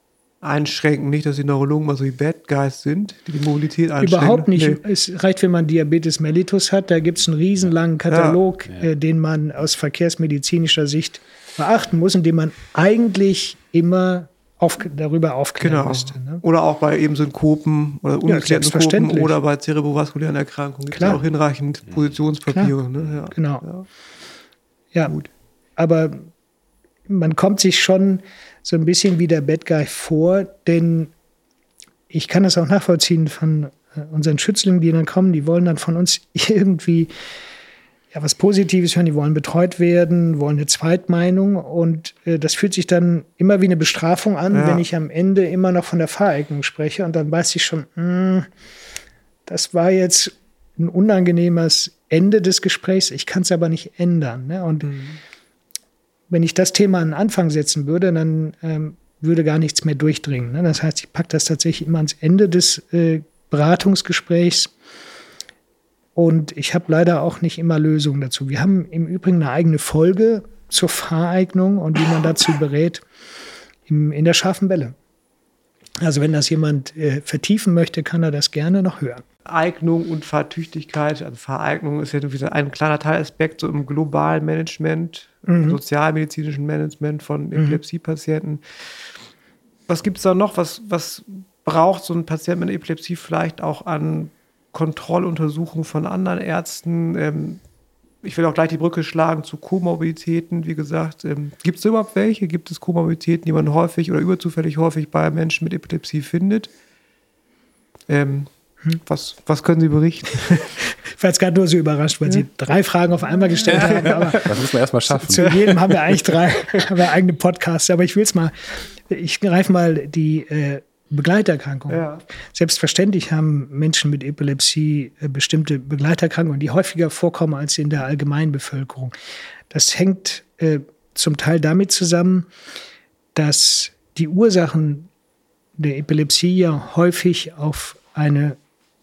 [SPEAKER 3] einschränken. Nicht, dass die Neurologen mal so wie Bad Guys sind, die Mobilität einschränken.
[SPEAKER 5] Überhaupt nicht.
[SPEAKER 3] Nee.
[SPEAKER 5] Es reicht, wenn man Diabetes mellitus hat. Da gibt es einen riesenlangen Katalog, den man aus verkehrsmedizinischer Sicht beachten muss und den man eigentlich immer darüber aufklären müsste. Ne?
[SPEAKER 3] Oder auch bei eben Synkopen oder ungeklärten Synkopen oder bei zerebrovaskulären Erkrankungen gibt es auch hinreichend Positionspapiere. Ne? Ja.
[SPEAKER 5] Genau. Ja, gut. Aber man kommt sich schon so ein bisschen wie der Bad Guy vor, denn ich kann das auch nachvollziehen von unseren Schützlingen, die dann kommen, die wollen dann von uns irgendwie was Positives hören, die wollen betreut werden, wollen eine Zweitmeinung und das fühlt sich dann immer wie eine Bestrafung an, wenn ich am Ende immer noch von der Fahreignung spreche und dann weiß ich schon, das war jetzt ein unangenehmes Ende des Gesprächs, ich kann es aber nicht ändern. Ne? Und wenn ich das Thema an den Anfang setzen würde, dann würde gar nichts mehr durchdringen. Ne? Das heißt, ich packe das tatsächlich immer ans Ende des Beratungsgesprächs. Und ich habe leider auch nicht immer Lösungen dazu. Wir haben im Übrigen eine eigene Folge zur Fahreignung und wie man dazu berät in der scharfen Welle. Also wenn das jemand vertiefen möchte, kann er das gerne noch hören.
[SPEAKER 3] Eignung und Fahrtüchtigkeit, also Fahreignung ist ja ein kleiner Teilaspekt so im globalen Management, sozialmedizinischen Management von Epilepsiepatienten. Was gibt es da noch? Was braucht so ein Patient mit Epilepsie vielleicht auch an Kontrolluntersuchungen von anderen Ärzten? Ich will auch gleich die Brücke schlagen zu Komorbiditäten. Wie gesagt, gibt es überhaupt welche? Gibt es Komorbiditäten, die man häufig oder überzufällig häufig bei Menschen mit Epilepsie findet? Was können Sie berichten?
[SPEAKER 5] Ich war jetzt gerade nur so überrascht, weil Sie 3 Fragen auf einmal gestellt haben. Aber
[SPEAKER 2] das müssen wir erstmal schaffen.
[SPEAKER 5] Zu jedem haben wir eigentlich 3 eigene Podcasts. Aber ich greife mal die Begleiterkrankungen. Ja. Selbstverständlich haben Menschen mit Epilepsie bestimmte Begleiterkrankungen, die häufiger vorkommen als in der Allgemeinbevölkerung. Das hängt zum Teil damit zusammen, dass die Ursachen der Epilepsie ja häufig auf eine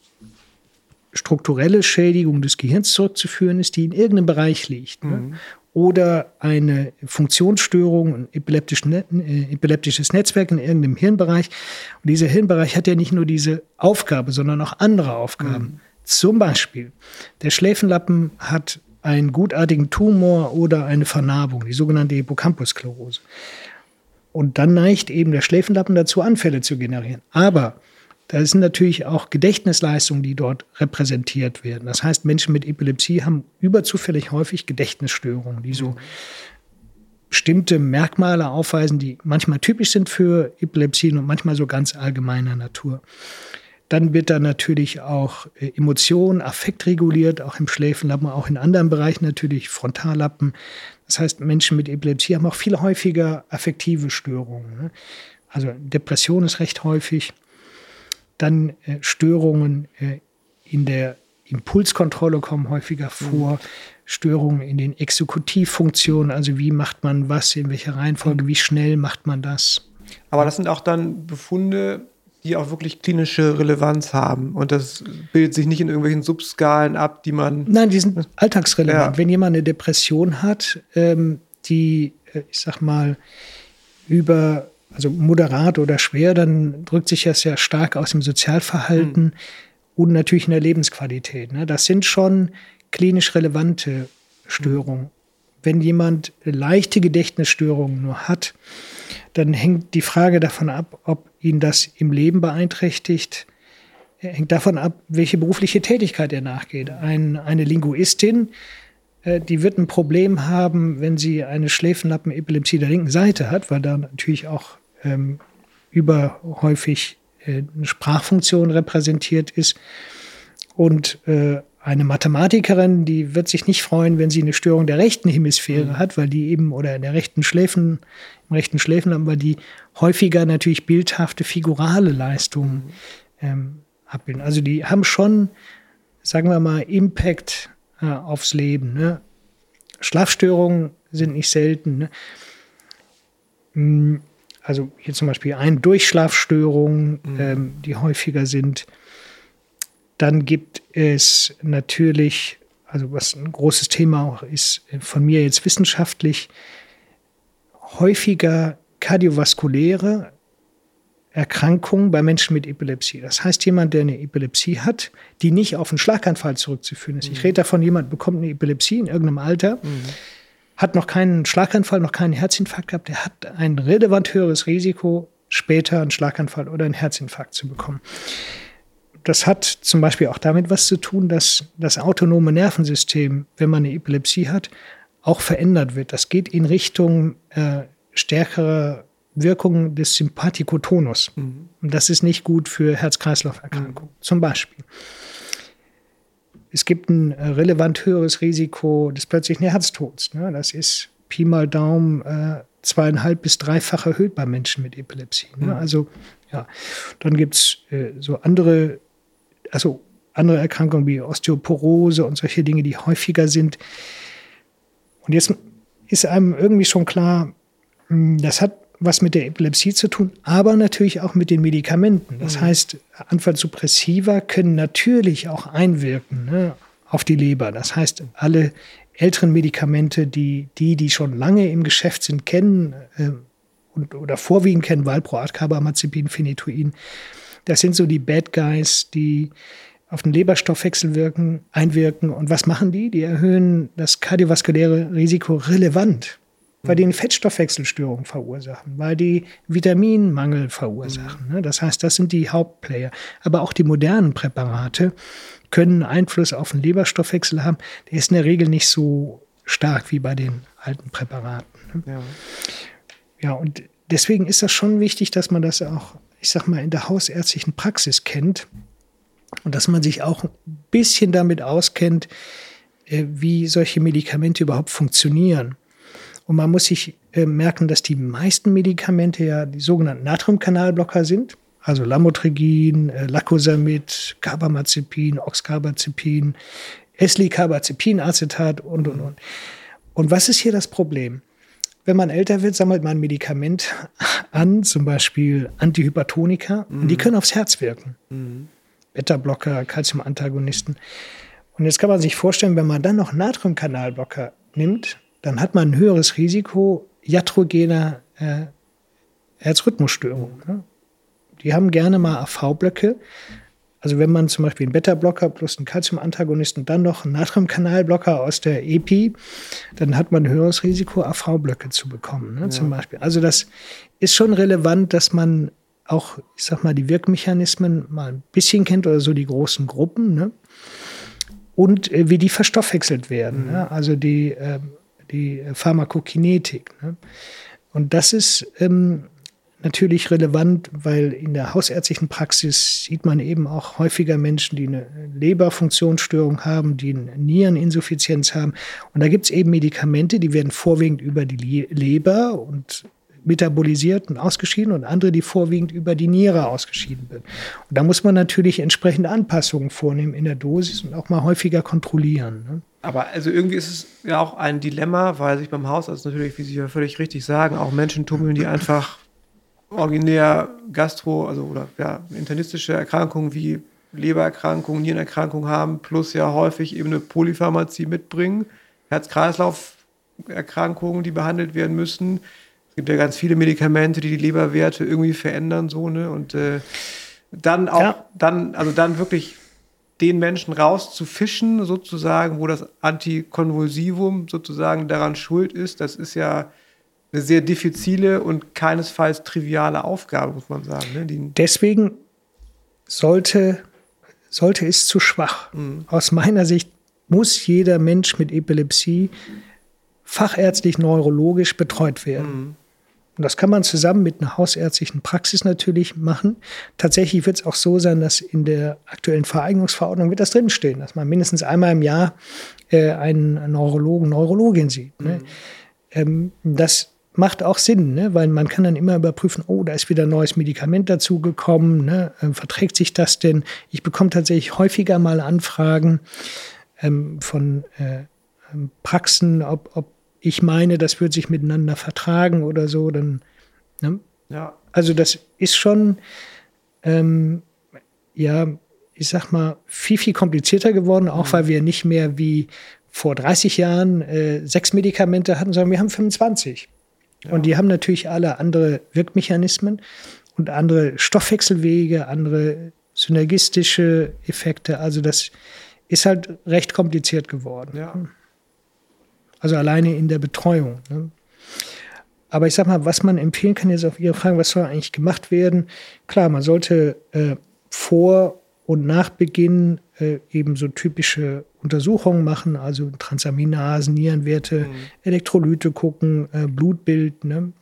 [SPEAKER 5] strukturelle Schädigung des Gehirns zurückzuführen ist, die in irgendeinem Bereich liegt. Ne? Oder eine Funktionsstörung, ein epileptisches Netzwerk in irgendeinem Hirnbereich. Und dieser Hirnbereich hat ja nicht nur diese Aufgabe, sondern auch andere Aufgaben. Zum Beispiel, der Schläfenlappen hat einen gutartigen Tumor oder eine Vernarbung, die sogenannte Hippocampussklerose. Und dann neigt eben der Schläfenlappen dazu, Anfälle zu generieren. Aber da sind natürlich auch Gedächtnisleistungen, die dort repräsentiert werden. Das heißt, Menschen mit Epilepsie haben überzufällig häufig Gedächtnisstörungen, die so bestimmte Merkmale aufweisen, die manchmal typisch sind für Epilepsien und manchmal so ganz allgemeiner Natur. Dann wird da natürlich auch Emotion, Affekt reguliert, auch im Schläfenlappen, auch in anderen Bereichen natürlich, Frontallappen. Das heißt, Menschen mit Epilepsie haben auch viel häufiger affektive Störungen. Also Depression ist recht häufig. Dann Störungen in der Impulskontrolle kommen häufiger vor, Störungen in den Exekutivfunktionen, also wie macht man was, in welcher Reihenfolge, wie schnell macht man das.
[SPEAKER 3] Aber das sind auch dann Befunde, die auch wirklich klinische Relevanz haben und das bildet sich nicht in irgendwelchen Subskalen ab, die man...
[SPEAKER 5] Nein, die sind alltagsrelevant. Ja. Wenn jemand eine Depression hat, die, ich sag mal, also moderat oder schwer, dann drückt sich das ja stark aus dem Sozialverhalten und natürlich in der Lebensqualität. Ne? Das sind schon klinisch relevante Störungen. Wenn jemand leichte Gedächtnisstörungen nur hat, dann hängt die Frage davon ab, ob ihn das im Leben beeinträchtigt, hängt davon ab, welche berufliche Tätigkeit er nachgeht. Eine Linguistin, die wird ein Problem haben, wenn sie eine Schläfenlappen-Epilepsie der linken Seite hat, weil da natürlich auch überhäufig eine Sprachfunktion repräsentiert ist. Und eine Mathematikerin, die wird sich nicht freuen, wenn sie eine Störung der rechten Hemisphäre hat, weil die eben, oder in der rechten im rechten Schläfenlappen, weil die häufiger natürlich bildhafte, figurale Leistungen abbilden. Also die haben schon, sagen wir mal, Impact aufs Leben. Ne? Schlafstörungen sind nicht selten. Ne? Also hier zum Beispiel Durchschlafstörungen, die häufiger sind. Dann gibt es natürlich, also was ein großes Thema auch ist, von mir jetzt wissenschaftlich, häufiger kardiovaskuläre Erkrankungen bei Menschen mit Epilepsie. Das heißt, jemand, der eine Epilepsie hat, die nicht auf einen Schlaganfall zurückzuführen ist. Ich rede davon, jemand bekommt eine Epilepsie in irgendeinem Alter, hat noch keinen Schlaganfall, noch keinen Herzinfarkt gehabt, der hat ein relevant höheres Risiko, später einen Schlaganfall oder einen Herzinfarkt zu bekommen. Das hat zum Beispiel auch damit was zu tun, dass das autonome Nervensystem, wenn man eine Epilepsie hat, auch verändert wird. Das geht in Richtung stärkerer Wirkung des Sympathikotonus. Und das ist nicht gut für Herz-Kreislauf-Erkrankungen. Zum Beispiel. Es gibt ein relevant höheres Risiko des plötzlichen Herztods. Ne? Das ist Pi mal Daumen 2,5- bis 3-fach erhöht bei Menschen mit Epilepsie. Ne? Also, ja. Dann gibt es so andere Erkrankungen wie Osteoporose und solche Dinge, die häufiger sind. Und jetzt ist einem irgendwie schon klar, das hat was mit der Epilepsie zu tun, aber natürlich auch mit den Medikamenten. Das heißt, Anfallsuppressiva können natürlich auch einwirken auf die Leber. Das heißt, alle älteren Medikamente, die schon lange im Geschäft sind, kennen oder vorwiegend kennen, Valproat, Carbamazepin, Phenytoin. Das sind so die Bad Guys, die auf den Leberstoffwechsel einwirken. Und was machen die? Die erhöhen das kardiovaskuläre Risiko relevant, weil die eine Fettstoffwechselstörung verursachen, weil die Vitaminmangel verursachen. Das heißt, das sind die Hauptplayer. Aber auch die modernen Präparate können Einfluss auf den Leberstoffwechsel haben. Der ist in der Regel nicht so stark wie bei den alten Präparaten. Ja, und deswegen ist das schon wichtig, dass man das auch, ich sag mal, in der hausärztlichen Praxis kennt und dass man sich auch ein bisschen damit auskennt, wie solche Medikamente überhaupt funktionieren. Und man muss sich merken, dass die meisten Medikamente ja die sogenannten Natriumkanalblocker sind. Also Lamotrigin, Lacosamid, Carbamazepin, Oxcarbazepin, Eslicarbazepinacetat und. Und was ist hier das Problem? Wenn man älter wird, sammelt man ein Medikament an, zum Beispiel Antihypertonika, und die können aufs Herz wirken. Beta-Blocker, Calcium-Antagonisten. Und jetzt kann man sich vorstellen, wenn man dann noch Natriumkanalblocker nimmt, dann hat man ein höheres Risiko iatrogener Herzrhythmusstörungen. Ne? Die haben gerne mal AV-Blöcke. Also wenn man zum Beispiel einen Beta-Blocker plus einen Calcium-Antagonisten und dann noch einen Natriumkanalblocker aus der EPI, dann hat man ein höheres Risiko, AV-Blöcke zu bekommen, zum Beispiel. Also das ist schon relevant, dass man auch, ich sag mal, die Wirkmechanismen mal ein bisschen kennt oder so die großen Gruppen, ne? Und wie die verstoffwechselt werden. Ne? Also die Pharmakokinetik. Ne? Und das ist natürlich relevant, weil in der hausärztlichen Praxis sieht man eben auch häufiger Menschen, die eine Leberfunktionsstörung haben, die eine Niereninsuffizienz haben. Und da gibt es eben Medikamente, die werden vorwiegend über die Leber und metabolisiert und ausgeschieden und andere, die vorwiegend über die Niere ausgeschieden werden. Und da muss man natürlich entsprechende Anpassungen vornehmen in der Dosis und auch mal häufiger kontrollieren. Ne?
[SPEAKER 3] Aber also irgendwie ist es ja auch ein Dilemma, weil sich beim Hausarzt natürlich, wie Sie ja völlig richtig sagen, auch Menschen tummeln, die einfach originär internistische Erkrankungen wie Lebererkrankungen, Nierenerkrankungen haben, plus ja häufig eben eine Polypharmazie mitbringen, Herz-Kreislauf-Erkrankungen, die behandelt werden müssen. Es gibt ja ganz viele Medikamente, die Leberwerte irgendwie verändern, so, ne? Und dann wirklich den Menschen rauszufischen, sozusagen, wo das Antikonvulsivum sozusagen daran schuld ist, das ist ja eine sehr diffizile und keinesfalls triviale Aufgabe, muss man sagen. Ne?
[SPEAKER 5] Deswegen sollte es zu schwach. Aus meiner Sicht muss jeder Mensch mit Epilepsie fachärztlich neurologisch betreut werden. Und das kann man zusammen mit einer hausärztlichen Praxis natürlich machen. Tatsächlich wird es auch so sein, dass in der aktuellen Vereignungsverordnung wird das drinstehen, dass man mindestens einmal im Jahr einen Neurologin sieht. Ne? Das macht auch Sinn, ne? Weil man kann dann immer überprüfen, da ist wieder ein neues Medikament dazugekommen, ne? Verträgt sich das denn? Ich bekomme tatsächlich häufiger mal Anfragen von Praxen, ob ich meine, das wird sich miteinander vertragen oder so. Dann, ne?
[SPEAKER 3] Ja.
[SPEAKER 5] Also das ist schon, ich sag mal, viel, viel komplizierter geworden, auch weil wir nicht mehr wie vor 30 Jahren 6 Medikamente hatten, sondern wir haben 25. Ja. Und die haben natürlich alle andere Wirkmechanismen. und andere Stoffwechselwege, andere synergistische Effekte. Also das ist halt recht kompliziert geworden.
[SPEAKER 3] Ja.
[SPEAKER 5] Also alleine in der Betreuung. Ne? Aber ich sag mal, was man empfehlen kann, jetzt auf Ihre Frage, was soll eigentlich gemacht werden? Klar, man sollte vor und nach Beginn eben so typische Untersuchungen machen, also Transaminasen, Nierenwerte, Elektrolyte gucken, Blutbild. Ne?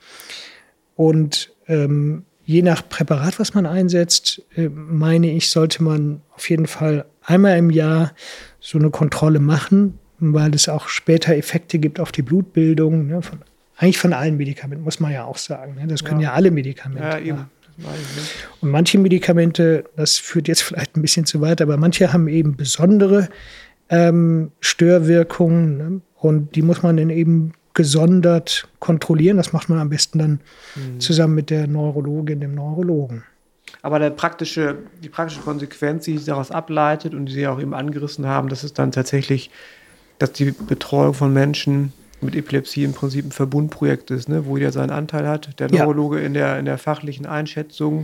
[SPEAKER 5] Und je nach Präparat, was man einsetzt, meine ich, sollte man auf jeden Fall einmal im Jahr so eine Kontrolle machen, weil es auch später Effekte gibt auf die Blutbildung. Ne? Eigentlich von allen Medikamenten, muss man ja auch sagen. Ne? Das können ja alle Medikamente
[SPEAKER 3] Ja, eben.
[SPEAKER 5] machen. Und manche Medikamente, das führt jetzt vielleicht ein bisschen zu weit, aber manche haben eben besondere Störwirkungen. Ne? Und die muss man dann eben gesondert kontrollieren. Das macht man am besten dann zusammen mit der Neurologin, dem Neurologen.
[SPEAKER 3] Aber die praktische Konsequenz, die sich daraus ableitet und die Sie auch eben angerissen haben, das ist dann tatsächlich, dass die Betreuung von Menschen mit Epilepsie im Prinzip ein Verbundprojekt ist, ne, wo jeder seinen Anteil hat. Der Neurologe in der fachlichen Einschätzung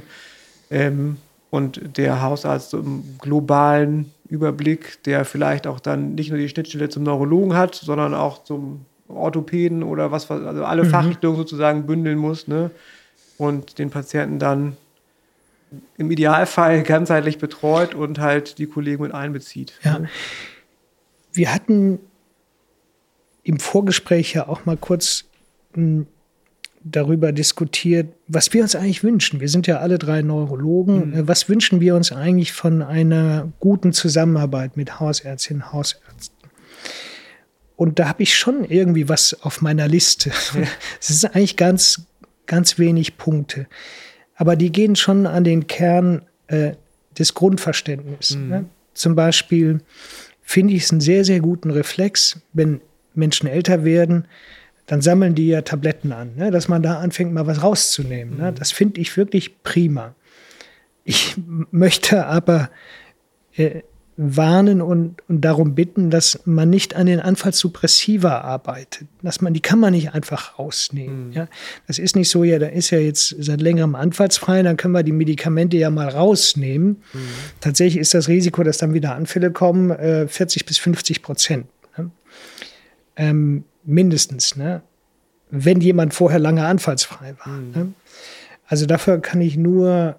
[SPEAKER 3] und der Hausarzt im globalen Überblick, der vielleicht auch dann nicht nur die Schnittstelle zum Neurologen hat, sondern auch zum Orthopäden oder also alle Fachrichtungen sozusagen bündeln muss, ne, und den Patienten dann im Idealfall ganzheitlich betreut und halt die Kollegen mit einbezieht.
[SPEAKER 5] Ja.
[SPEAKER 3] Ne?
[SPEAKER 5] Wir hatten im Vorgespräch ja auch mal kurz darüber diskutiert, was wir uns eigentlich wünschen. Wir sind ja alle 3 Neurologen. Was wünschen wir uns eigentlich von einer guten Zusammenarbeit mit Hausärztinnen und Hausärzten? Und da habe ich schon irgendwie was auf meiner Liste. Es ist eigentlich ganz, ganz wenig Punkte. Aber die gehen schon an den Kern des Grundverständnisses. Ne? Zum Beispiel finde ich es einen sehr, sehr guten Reflex, wenn Menschen älter werden, dann sammeln die ja Tabletten an, ne? Dass man da anfängt, mal was rauszunehmen. Ne? Das finde ich wirklich prima. Ich möchte aber warnen und darum bitten, dass man nicht an den Anfallssuppressiva arbeitet. Die kann man nicht einfach rausnehmen. Ja? Das ist nicht so, ja, da ist ja jetzt seit längerem anfallsfrei, dann können wir die Medikamente ja mal rausnehmen. Tatsächlich ist das Risiko, dass dann wieder Anfälle kommen, 40-50%. Ne? Mindestens, ne? Wenn jemand vorher lange anfallsfrei war. Ne? Also dafür kann ich nur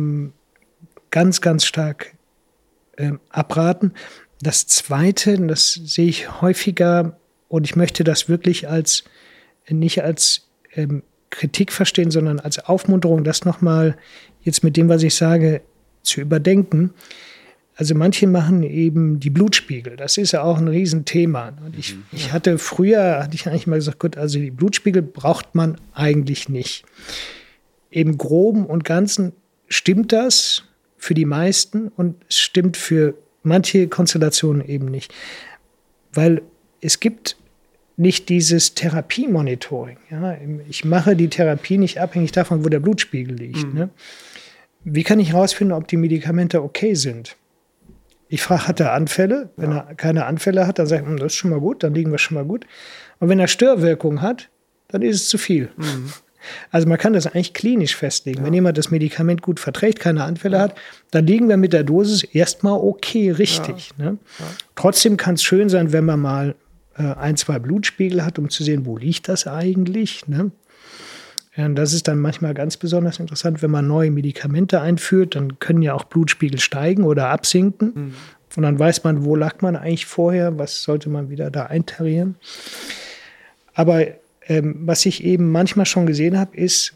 [SPEAKER 5] ganz, ganz stark abraten. Das Zweite, das sehe ich häufiger und ich möchte das wirklich nicht als Kritik verstehen, sondern als Aufmunterung, das nochmal jetzt mit dem, was ich sage, zu überdenken. Also manche machen eben die Blutspiegel. Das ist ja auch ein Riesenthema. Und ich hatte eigentlich mal gesagt, gut, also die Blutspiegel braucht man eigentlich nicht. Im Groben und Ganzen stimmt das für die meisten und es stimmt für manche Konstellationen eben nicht. Weil es gibt nicht dieses Therapiemonitoring. Ja? Ich mache die Therapie nicht abhängig davon, wo der Blutspiegel liegt. Ne? Wie kann ich herausfinden, ob die Medikamente okay sind? Ich frage, hat er Anfälle? Wenn er keine Anfälle hat, dann sage ich, das ist schon mal gut, dann liegen wir schon mal gut. Und wenn er Störwirkungen hat, dann ist es zu viel. Also man kann das eigentlich klinisch festlegen. Ja. Wenn jemand das Medikament gut verträgt, keine Anfälle hat, dann liegen wir mit der Dosis erstmal okay, richtig. Ja. Ne? Ja. Trotzdem kann es schön sein, wenn man mal 1-2 Blutspiegel hat, um zu sehen, wo liegt das eigentlich. Ne? Und das ist dann manchmal ganz besonders interessant, wenn man neue Medikamente einführt, dann können ja auch Blutspiegel steigen oder absinken. Und dann weiß man, wo lag man eigentlich vorher, was sollte man wieder da eintarieren. Aber was ich eben manchmal schon gesehen habe, ist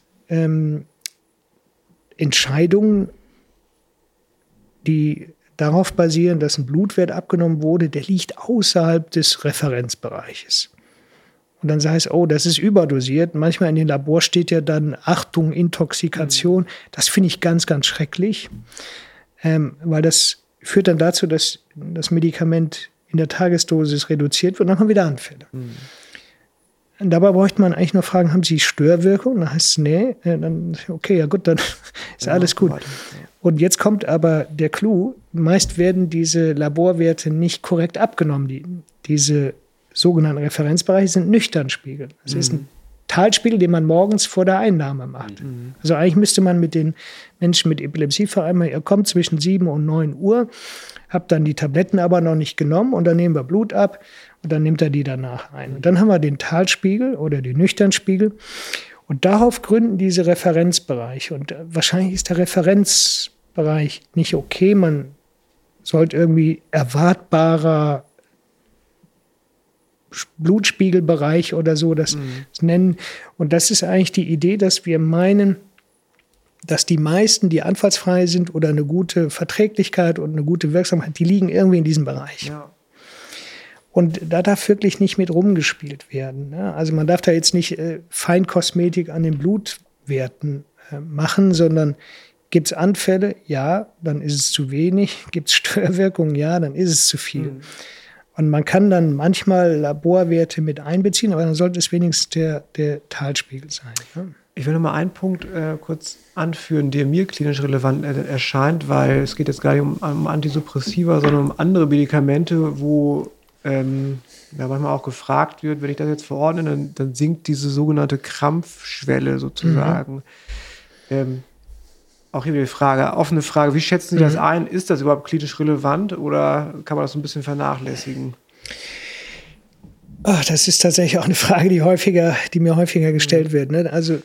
[SPEAKER 5] Entscheidungen, die darauf basieren, dass ein Blutwert abgenommen wurde, der liegt außerhalb des Referenzbereiches. Und dann heißt es, oh, das ist überdosiert. Manchmal in den Labor steht ja dann, Achtung, Intoxikation. Das finde ich ganz, ganz schrecklich, weil das führt dann dazu, dass das Medikament in der Tagesdosis reduziert wird und dann haben wir wieder Anfälle. Und dabei bräuchte man eigentlich nur fragen, haben Sie Störwirkung? Dann heißt es, nee. Dann, okay, ja gut, dann ist alles gut. Und jetzt kommt aber der Clou. Meist werden diese Laborwerte nicht korrekt abgenommen. Diese sogenannten Referenzbereiche sind Nüchternspiegel. Das ist ein Talspiegel, den man morgens vor der Einnahme macht. Also eigentlich müsste man mit den Menschen mit Epilepsie vereinbaren, ihr kommt zwischen 7 und 9 Uhr, habt dann die Tabletten aber noch nicht genommen und dann nehmen wir Blut ab und dann nimmt er die danach ein. Und dann haben wir den Talspiegel oder den Nüchternspiegel und darauf gründen diese Referenzbereiche. Und wahrscheinlich ist der Referenzbereich nicht okay, man sollte irgendwie erwartbarer Blutspiegelbereich oder so das nennen. Und das ist eigentlich die Idee, dass wir meinen, dass die meisten, die anfallsfrei sind oder eine gute Verträglichkeit und eine gute Wirksamkeit, die liegen irgendwie in diesem Bereich.
[SPEAKER 3] Ja.
[SPEAKER 5] Und da darf wirklich nicht mit rumgespielt werden. Ne? Also man darf da jetzt nicht Feinkosmetik an den Blutwerten machen, sondern gibt es Anfälle? Ja, dann ist es zu wenig. Gibt es Störwirkungen? Ja, dann ist es zu viel. Und man kann dann manchmal Laborwerte mit einbeziehen, aber dann sollte es wenigstens der Talspiegel sein. Ne?
[SPEAKER 3] Ich will noch mal einen Punkt kurz anführen, der mir klinisch relevant erscheint, weil es geht jetzt gar nicht um Antisuppressiva, sondern um andere Medikamente, wo manchmal auch gefragt wird, wenn ich das jetzt verordne, dann sinkt diese sogenannte Krampfschwelle sozusagen. Auch hier die offene Frage, wie schätzen Sie das ein? Ist das überhaupt klinisch relevant oder kann man das so ein bisschen vernachlässigen?
[SPEAKER 5] Ach, das ist tatsächlich auch eine Frage, die mir häufiger gestellt wird. Ne? Also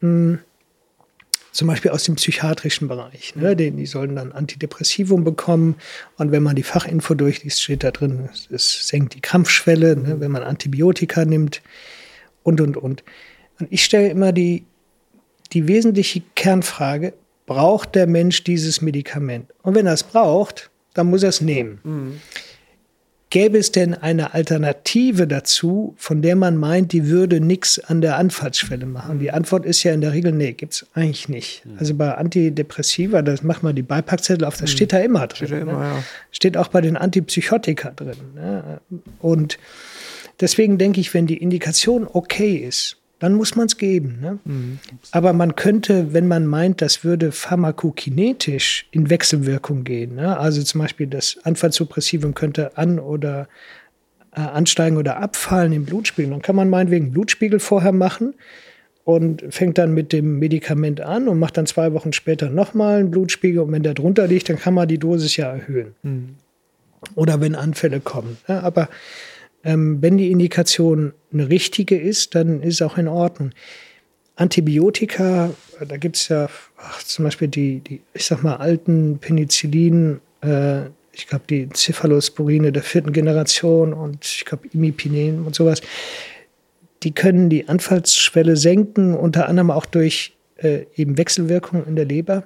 [SPEAKER 5] zum Beispiel aus dem psychiatrischen Bereich. Ne? Die sollen dann Antidepressivum bekommen und wenn man die Fachinfo durchliest, steht da drin, es senkt die Krampfschwelle, ne? Wenn man Antibiotika nimmt und. Und ich stelle immer die wesentliche Kernfrage, braucht der Mensch dieses Medikament? Und wenn er es braucht, dann muss er es nehmen. Gäbe es denn eine Alternative dazu, von der man meint, die würde nichts an der Anfallsschwelle machen? Die Antwort ist ja in der Regel, nee, gibt es eigentlich nicht. Also bei Antidepressiva, das macht man die Beipackzettel auf, das steht da immer drin. Steht da immer, ja. Steht auch bei den Antipsychotika drin. Ne? Und deswegen denke ich, wenn die Indikation okay ist, dann muss man es geben. Ne? Aber man könnte, wenn man meint, das würde pharmakokinetisch in Wechselwirkung gehen, ne? Also zum Beispiel das Anfallssuppressivum könnte ansteigen oder abfallen im Blutspiegel, dann kann man meinetwegen Blutspiegel vorher machen und fängt dann mit dem Medikament an und macht dann 2 Wochen später nochmal einen Blutspiegel und wenn der drunter liegt, dann kann man die Dosis ja erhöhen. Oder wenn Anfälle kommen. Ne? Aber wenn die Indikation eine richtige ist, dann ist es auch in Ordnung. Antibiotika, da gibt es ja zum Beispiel die, ich sag mal, alten Penicillin, ich glaube die Cephalosporine der 4. Generation und ich glaube Imipinin und sowas, die können die Anfallsschwelle senken, unter anderem auch durch eben Wechselwirkungen in der Leber.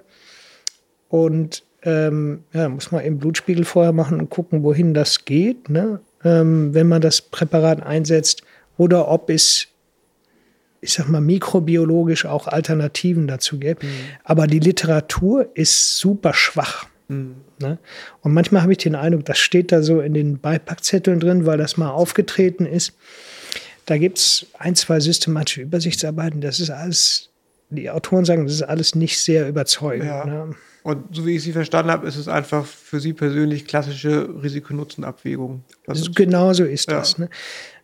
[SPEAKER 5] Und muss man eben Blutspiegel vorher machen und gucken, wohin das geht, ne? Wenn man das Präparat einsetzt oder ob es, ich sag mal, mikrobiologisch auch Alternativen dazu gibt. Aber die Literatur ist super schwach. Ne? Und manchmal habe ich den Eindruck, das steht da so in den Beipackzetteln drin, weil das mal aufgetreten ist. Da gibt es 1, 2 systematische Übersichtsarbeiten. Das ist alles, die Autoren sagen, das ist alles nicht sehr überzeugend.
[SPEAKER 3] Ja.
[SPEAKER 5] Ne?
[SPEAKER 3] Und so wie ich Sie verstanden habe, ist es einfach für Sie persönlich klassische Risiko-Nutzen-Abwägung.
[SPEAKER 5] Genau so ist das. Ne?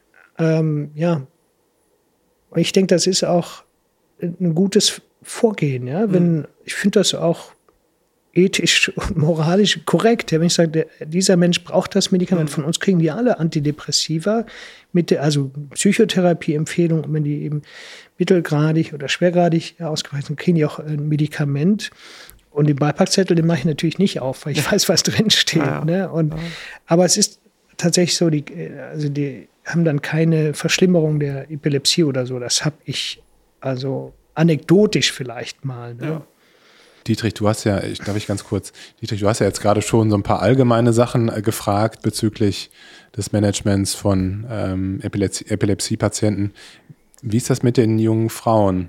[SPEAKER 5] Und ich denke, das ist auch ein gutes Vorgehen. Ja? Ich finde das auch ethisch und moralisch korrekt. Ja? Wenn ich sage, dieser Mensch braucht das Medikament, von uns kriegen die alle Antidepressiva, also Psychotherapie-Empfehlung, und wenn die eben mittelgradig oder schwergradig ausgeprägt sind, kriegen die auch ein Medikament. Und den Beipackzettel, den mache ich natürlich nicht auf, weil ich weiß, was drin steht. Ja. Ne? Aber es ist tatsächlich so, die haben dann keine Verschlimmerung der Epilepsie oder so. Das habe ich also anekdotisch vielleicht mal. Ne? Ja.
[SPEAKER 2] Dietrich, du hast ja jetzt gerade schon so ein paar allgemeine Sachen gefragt bezüglich des Managements von Epilepsie-Patienten. Wie ist das mit den jungen Frauen?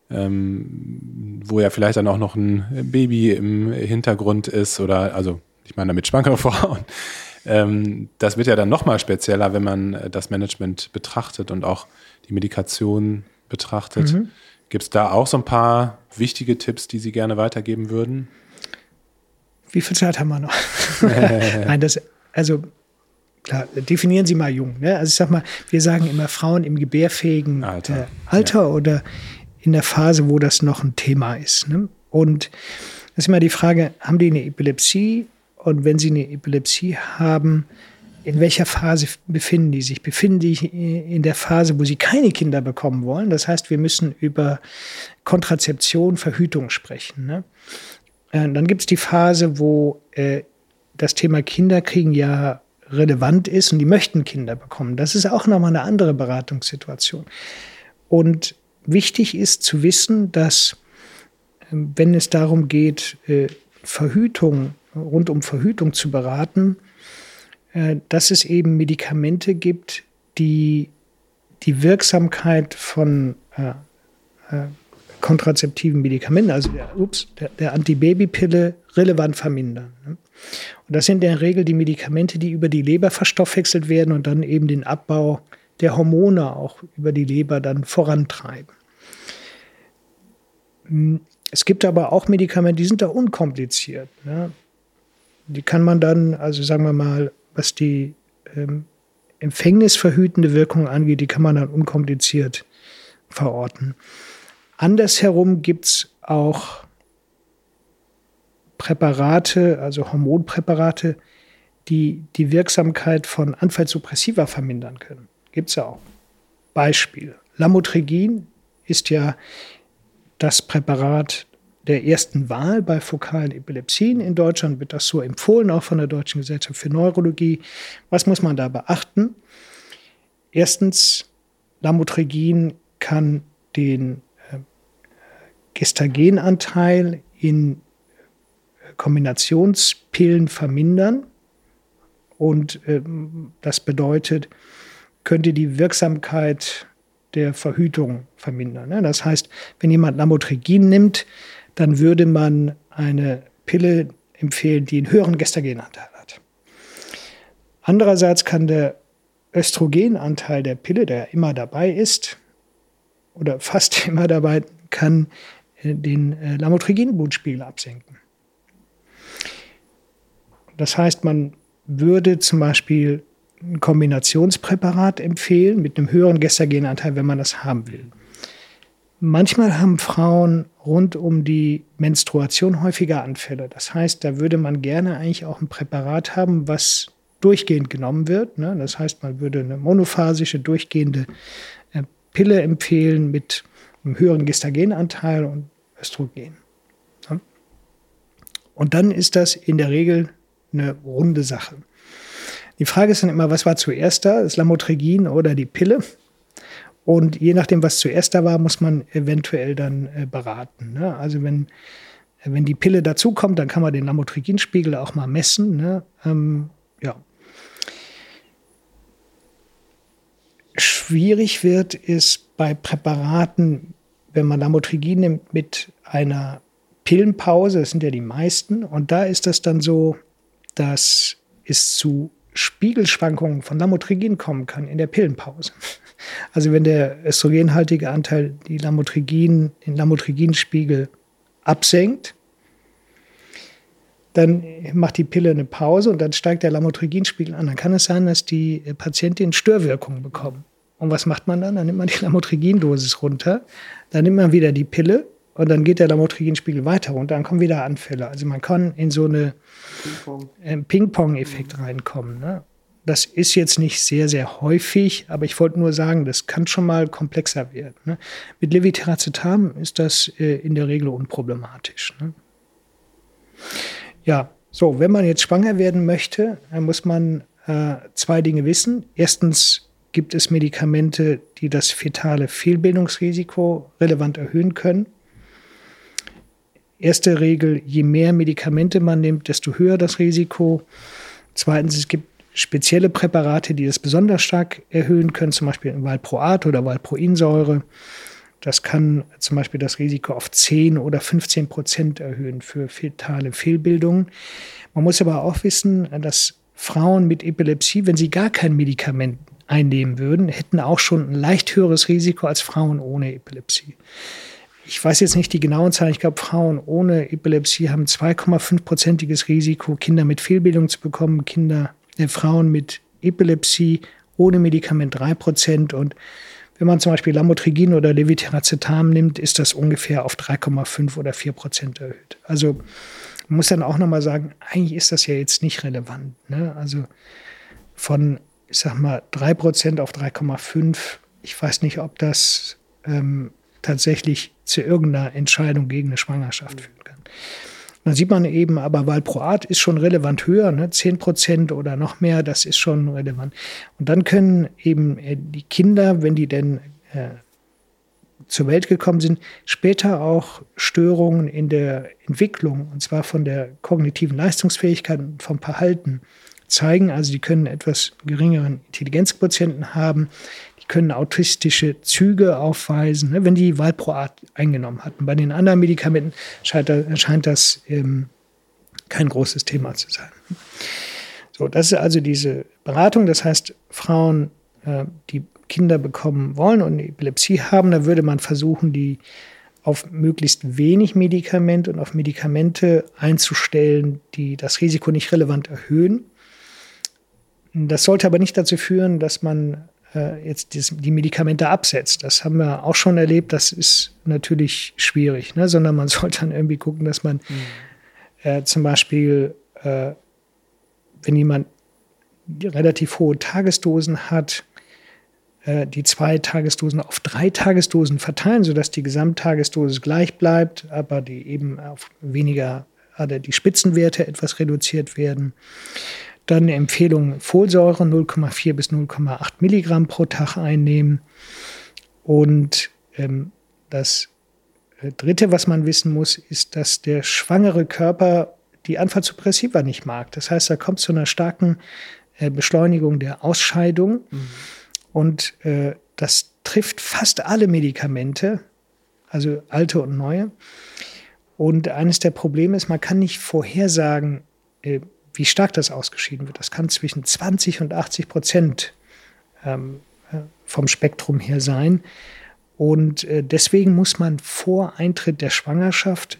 [SPEAKER 2] Wo ja vielleicht dann auch noch ein Baby im Hintergrund ist oder, also ich meine damit schwangere Frauen. Das wird ja dann nochmal spezieller, wenn man das Management betrachtet und auch die Medikation betrachtet. Gibt es da auch so ein paar wichtige Tipps, die Sie gerne weitergeben würden?
[SPEAKER 5] Wie viel Zeit haben wir noch? Nein, also klar, definieren Sie mal jung. Ne? Also ich sag mal, wir sagen immer Frauen im gebärfähigen Alter oder in der Phase, wo das noch ein Thema ist. Ne? Und das ist immer die Frage, haben die eine Epilepsie? Und wenn sie eine Epilepsie haben, in welcher Phase befinden die sich? Befinden die sich in der Phase, wo sie keine Kinder bekommen wollen? Das heißt, wir müssen über Kontrazeption, Verhütung sprechen. Ne? Dann gibt es die Phase, wo das Thema Kinderkriegen ja relevant ist und die möchten Kinder bekommen. Das ist auch nochmal eine andere Beratungssituation. Und wichtig ist zu wissen, dass wenn es darum geht, rund um Verhütung zu beraten, dass es eben Medikamente gibt, die die Wirksamkeit von kontrazeptiven Medikamenten, also der Antibabypille, relevant vermindern. Und das sind in der Regel die Medikamente, die über die Leber verstoffwechselt werden und dann eben den Abbau der Hormone auch über die Leber dann vorantreiben. Es gibt aber auch Medikamente, die sind da unkompliziert. Ne? Die kann man dann, also sagen wir mal, was die empfängnisverhütende Wirkung angeht, die kann man dann unkompliziert verorten. Andersherum gibt es auch Präparate, also Hormonpräparate, die die Wirksamkeit von Anfallssuppressiva vermindern können. Gibt es ja auch. Beispiel. Lamotrigin ist ja das Präparat der ersten Wahl bei fokalen Epilepsien. In Deutschland wird das so empfohlen, auch von der Deutschen Gesellschaft für Neurologie. Was muss man da beachten? Erstens, Lamotrigin kann den Gestagenanteil in Kombinationspillen vermindern. Und das bedeutet, könnte die Wirksamkeit der Verhütung vermindern. Ne? Das heißt, wenn jemand Lamotrigin nimmt, dann würde man eine Pille empfehlen, die einen höheren Gestagenanteil hat. Andererseits kann der Östrogenanteil der Pille, der immer dabei ist, oder fast immer dabei, kann den Lamotrigin-Blutspiegel absenken. Das heißt, man würde zum Beispiel ein Kombinationspräparat empfehlen mit einem höheren Gestagenanteil, wenn man das haben will. Manchmal haben Frauen rund um die Menstruation häufiger Anfälle. Das heißt, da würde man gerne eigentlich auch ein Präparat haben, was durchgehend genommen wird. Ne? Das heißt, man würde eine monophasische, durchgehende Pille empfehlen mit einem höheren Gestagenanteil und Östrogen. Ja? Und dann ist das in der Regel eine runde Sache. Die Frage ist dann immer, was war zuerst da? Das Lamotrigin oder die Pille? Und je nachdem, was zuerst da war, muss man eventuell dann beraten. Ne? Also wenn die Pille dazukommt, dann kann man den Lamotriginspiegel auch mal messen. Ne? Ja. Schwierig wird es bei Präparaten, wenn man Lamotrigin nimmt mit einer Pillenpause, das sind ja die meisten, und da ist das dann so, dass es zu Spiegelschwankungen von Lamotrigin kommen kann in der Pillenpause. Also wenn der östrogenhaltige Anteil den Lamotriginspiegel absenkt, dann macht die Pille eine Pause und dann steigt der Lamotriginspiegel an. Dann kann es sein, dass die Patientin Störwirkungen bekommen. Und was macht man dann? Dann nimmt man die Lamotrigin-Dosis runter, dann nimmt man wieder die Pille und dann geht der Lamotriginspiegel weiter runter, dann kommen wieder Anfälle. Also man kann in so eine Ping-Pong-Effekt reinkommen. Ne? Das ist jetzt nicht sehr, sehr häufig, aber ich wollte nur sagen, das kann schon mal komplexer werden. Ne? Mit Levetiracetam ist das in der Regel unproblematisch. Ne? Ja, so, wenn man jetzt schwanger werden möchte, dann muss man zwei Dinge wissen. Erstens gibt es Medikamente, die das fetale Fehlbildungsrisiko relevant erhöhen können. Erste Regel, je mehr Medikamente man nimmt, desto höher das Risiko. Zweitens, es gibt spezielle Präparate, die das besonders stark erhöhen können, zum Beispiel Valproat oder Valproinsäure. Das kann zum Beispiel das Risiko auf 10 oder 15% erhöhen für fetale Fehlbildungen. Man muss aber auch wissen, dass Frauen mit Epilepsie, wenn sie gar kein Medikament einnehmen würden, hätten auch schon ein leicht höheres Risiko als Frauen ohne Epilepsie. Ich weiß jetzt nicht die genauen Zahlen, ich glaube, Frauen ohne Epilepsie haben 2,5%iges Risiko, Kinder mit Fehlbildung zu bekommen, Frauen mit Epilepsie ohne Medikament 3%. Und wenn man zum Beispiel Lamotrigin oder Levetiracetam nimmt, ist das ungefähr auf 3,5 oder 4% erhöht. Also man muss dann auch nochmal sagen, eigentlich ist das ja jetzt nicht relevant. Ne? Also von, ich sag mal, 3% auf 3,5, ich weiß nicht, ob das tatsächlich zu irgendeiner Entscheidung gegen eine Schwangerschaft führen kann. Dann sieht man eben, aber Valproat ist schon relevant höher, ne? 10% oder noch mehr, das ist schon relevant. Und dann können eben die Kinder, wenn die denn zur Welt gekommen sind, später auch Störungen in der Entwicklung, und zwar von der kognitiven Leistungsfähigkeit und vom Verhalten zeigen. Also die können etwas geringeren Intelligenzquotienten haben, die können autistische Züge aufweisen, ne, wenn die Valproat eingenommen hatten. Bei den anderen Medikamenten scheint das kein großes Thema zu sein. So, das ist also diese Beratung. Das heißt, Frauen, die Kinder bekommen wollen und eine Epilepsie haben, da würde man versuchen, die auf möglichst wenig Medikament und auf Medikamente einzustellen, die das Risiko nicht relevant erhöhen. Das sollte aber nicht dazu führen, dass man jetzt die Medikamente absetzt. Das haben wir auch schon erlebt, das ist natürlich schwierig, ne? Sondern man sollte dann irgendwie gucken, dass man zum Beispiel, wenn jemand relativ hohe Tagesdosen hat, die 2 Tagesdosen auf 3 Tagesdosen verteilen, sodass die Gesamttagesdosis gleich bleibt, aber die eben auf weniger, die Spitzenwerte etwas reduziert werden. Dann eine Empfehlung, Folsäure 0,4 bis 0,8 Milligramm pro Tag einnehmen. Und das Dritte, was man wissen muss, ist, dass der schwangere Körper die Anfallsuppressiva nicht mag. Das heißt, da kommt zu einer starken Beschleunigung der Ausscheidung. Und das trifft fast alle Medikamente, also alte und neue. Und eines der Probleme ist, man kann nicht vorhersagen, wie stark das ausgeschieden wird. Das kann zwischen 20 und 80% vom Spektrum her sein. Und deswegen muss man vor Eintritt der Schwangerschaft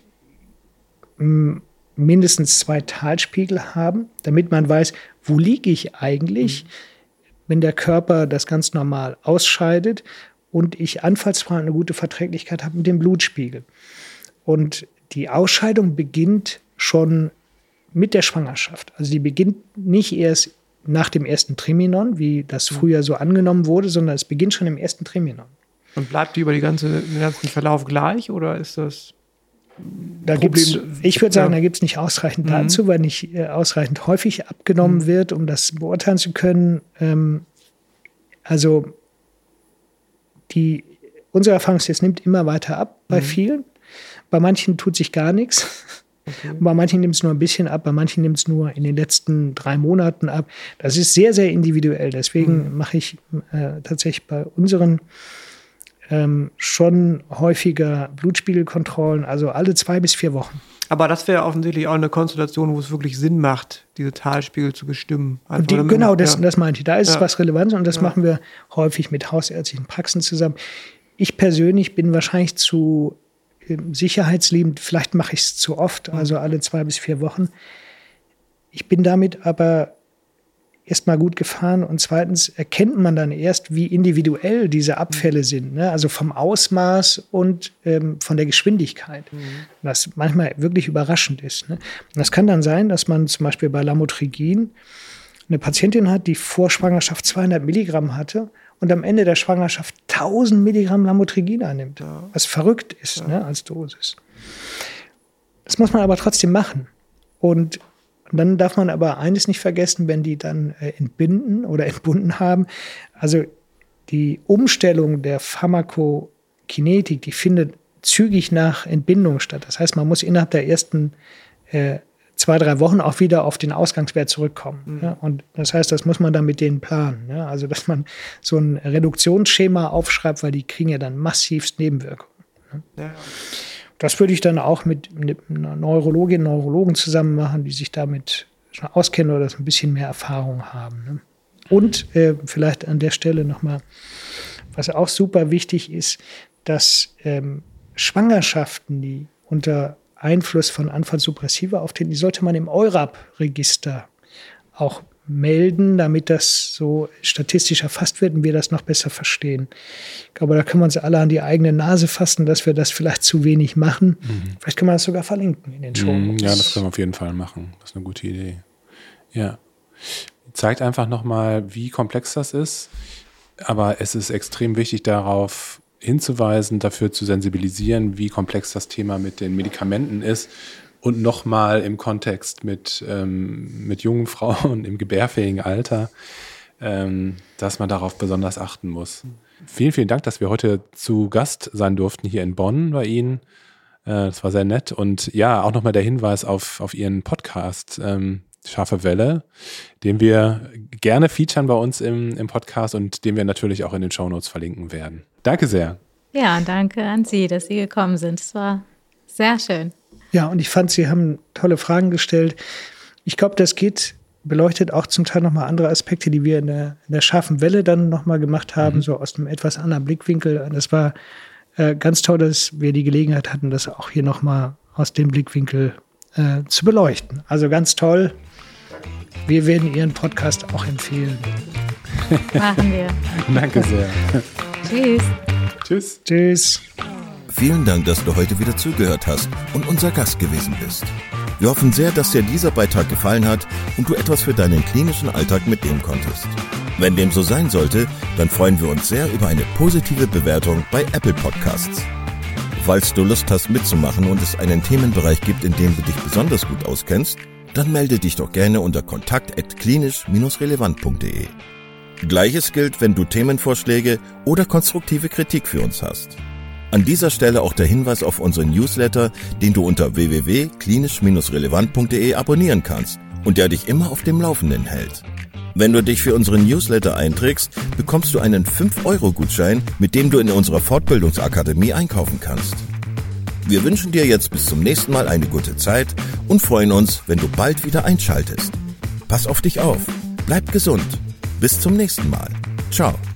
[SPEAKER 5] mindestens 2 Talspiegel haben, damit man weiß, wo liege ich eigentlich, wenn der Körper das ganz normal ausscheidet und ich anfallsfrei eine gute Verträglichkeit habe mit dem Blutspiegel. Und die Ausscheidung beginnt schon mit der Schwangerschaft. Also die beginnt nicht erst nach dem ersten Triminon, wie das früher so angenommen wurde, sondern es beginnt schon im ersten Triminon.
[SPEAKER 3] Und bleibt die über den ganzen Verlauf gleich oder ist das
[SPEAKER 5] ich würde sagen, da gibt es nicht ausreichend dazu, weil nicht ausreichend häufig abgenommen wird, um das beurteilen zu können. Also unsere Erfahrung ist, es nimmt immer weiter ab bei vielen. Bei manchen tut sich gar nichts. Okay. Bei manchen nimmt es nur ein bisschen ab, bei manchen nimmt es nur in den letzten 3 Monaten ab. Das ist sehr, sehr individuell. Deswegen mache ich tatsächlich bei unseren schon häufiger Blutspiegelkontrollen, also alle 2 bis 4 Wochen.
[SPEAKER 3] Aber das wäre offensichtlich auch eine Konstellation, wo es wirklich Sinn macht, diese Talspiegel zu bestimmen.
[SPEAKER 5] Genau, das meinte ich. Da ist was Relevantes und das machen wir häufig mit hausärztlichen Praxen zusammen. Ich persönlich bin wahrscheinlich zu sicherheitsliebend, vielleicht mache ich es zu oft, also alle 2 bis 4 Wochen. Ich bin damit aber erstmal gut gefahren und zweitens erkennt man dann erst, wie individuell diese Abfälle sind, ne? Also vom Ausmaß und von der Geschwindigkeit, was manchmal wirklich überraschend ist, ne? Und das kann dann sein, dass man zum Beispiel bei Lamotrigin eine Patientin hat, die vor Schwangerschaft 200 Milligramm hatte und am Ende der Schwangerschaft 1000 Milligramm Lamotrigin einnimmt, was verrückt ist, ne, als Dosis. Das muss man aber trotzdem machen. Und dann darf man aber eines nicht vergessen, wenn die dann entbunden haben. Also die Umstellung der Pharmakokinetik, die findet zügig nach Entbindung statt. Das heißt, man muss innerhalb der ersten 2-3 Wochen auch wieder auf den Ausgangswert zurückkommen. Ja? Und das heißt, das muss man dann mit denen planen. Ja? Also dass man so ein Reduktionsschema aufschreibt, weil die kriegen ja dann massivst Nebenwirkungen. Ja? Das würde ich dann auch mit einer Neurologin, Neurologen zusammen machen, die sich damit schon auskennen oder das ein bisschen mehr Erfahrung haben. Ne? Und vielleicht an der Stelle nochmal, was auch super wichtig ist, dass Schwangerschaften, die unter Einfluss von Anfallsuppressiva auftreten, die sollte man im EURAP-Register auch melden, damit das so statistisch erfasst wird und wir das noch besser verstehen. Ich glaube, da können wir uns alle an die eigene Nase fassen, dass wir das vielleicht zu wenig machen. Vielleicht können wir das sogar verlinken in den Shownotes.
[SPEAKER 2] Ja, das können wir auf jeden Fall machen. Das ist eine gute Idee. Ja. Zeigt einfach nochmal, wie komplex das ist. Aber es ist extrem wichtig, darauf hinzuweisen, dafür zu sensibilisieren, wie komplex das Thema mit den Medikamenten ist. Und nochmal im Kontext mit jungen Frauen im gebärfähigen Alter, dass man darauf besonders achten muss. Vielen, vielen Dank, dass wir heute zu Gast sein durften hier in Bonn bei Ihnen. Das war sehr nett. Und ja, auch nochmal der Hinweis auf Ihren Podcast, Scharfe Welle, den wir gerne featuren bei uns im Podcast und den wir natürlich auch in den Shownotes verlinken werden. Danke sehr.
[SPEAKER 4] Ja, danke an Sie, dass Sie gekommen sind. Es war sehr schön.
[SPEAKER 5] Ja, und ich fand, Sie haben tolle Fragen gestellt. Ich glaube, das beleuchtet auch zum Teil nochmal andere Aspekte, die wir in der Scharfen Welle dann nochmal gemacht haben, so aus einem etwas anderen Blickwinkel. Das war ganz toll, dass wir die Gelegenheit hatten, das auch hier nochmal aus dem Blickwinkel zu beleuchten. Also ganz toll. Wir werden Ihren Podcast auch empfehlen.
[SPEAKER 4] Machen wir.
[SPEAKER 2] Danke sehr.
[SPEAKER 4] Tschüss.
[SPEAKER 2] Tschüss.
[SPEAKER 5] Tschüss.
[SPEAKER 1] Vielen Dank, dass du heute wieder zugehört hast und unser Gast gewesen bist. Wir hoffen sehr, dass dir dieser Beitrag gefallen hat und du etwas für deinen klinischen Alltag mitnehmen konntest. Wenn dem so sein sollte, dann freuen wir uns sehr über eine positive Bewertung bei Apple Podcasts. Falls du Lust hast mitzumachen und es einen Themenbereich gibt, in dem du dich besonders gut auskennst, dann melde dich doch gerne unter kontakt@klinisch-relevant.de. Gleiches gilt, wenn du Themenvorschläge oder konstruktive Kritik für uns hast. An dieser Stelle auch der Hinweis auf unseren Newsletter, den du unter www.klinisch-relevant.de abonnieren kannst und der dich immer auf dem Laufenden hält. Wenn du dich für unseren Newsletter einträgst, bekommst du einen 5-Euro-Gutschein, mit dem du in unserer Fortbildungsakademie einkaufen kannst. Wir wünschen dir jetzt bis zum nächsten Mal eine gute Zeit und freuen uns, wenn du bald wieder einschaltest. Pass auf dich auf, bleib gesund. Bis zum nächsten Mal. Ciao.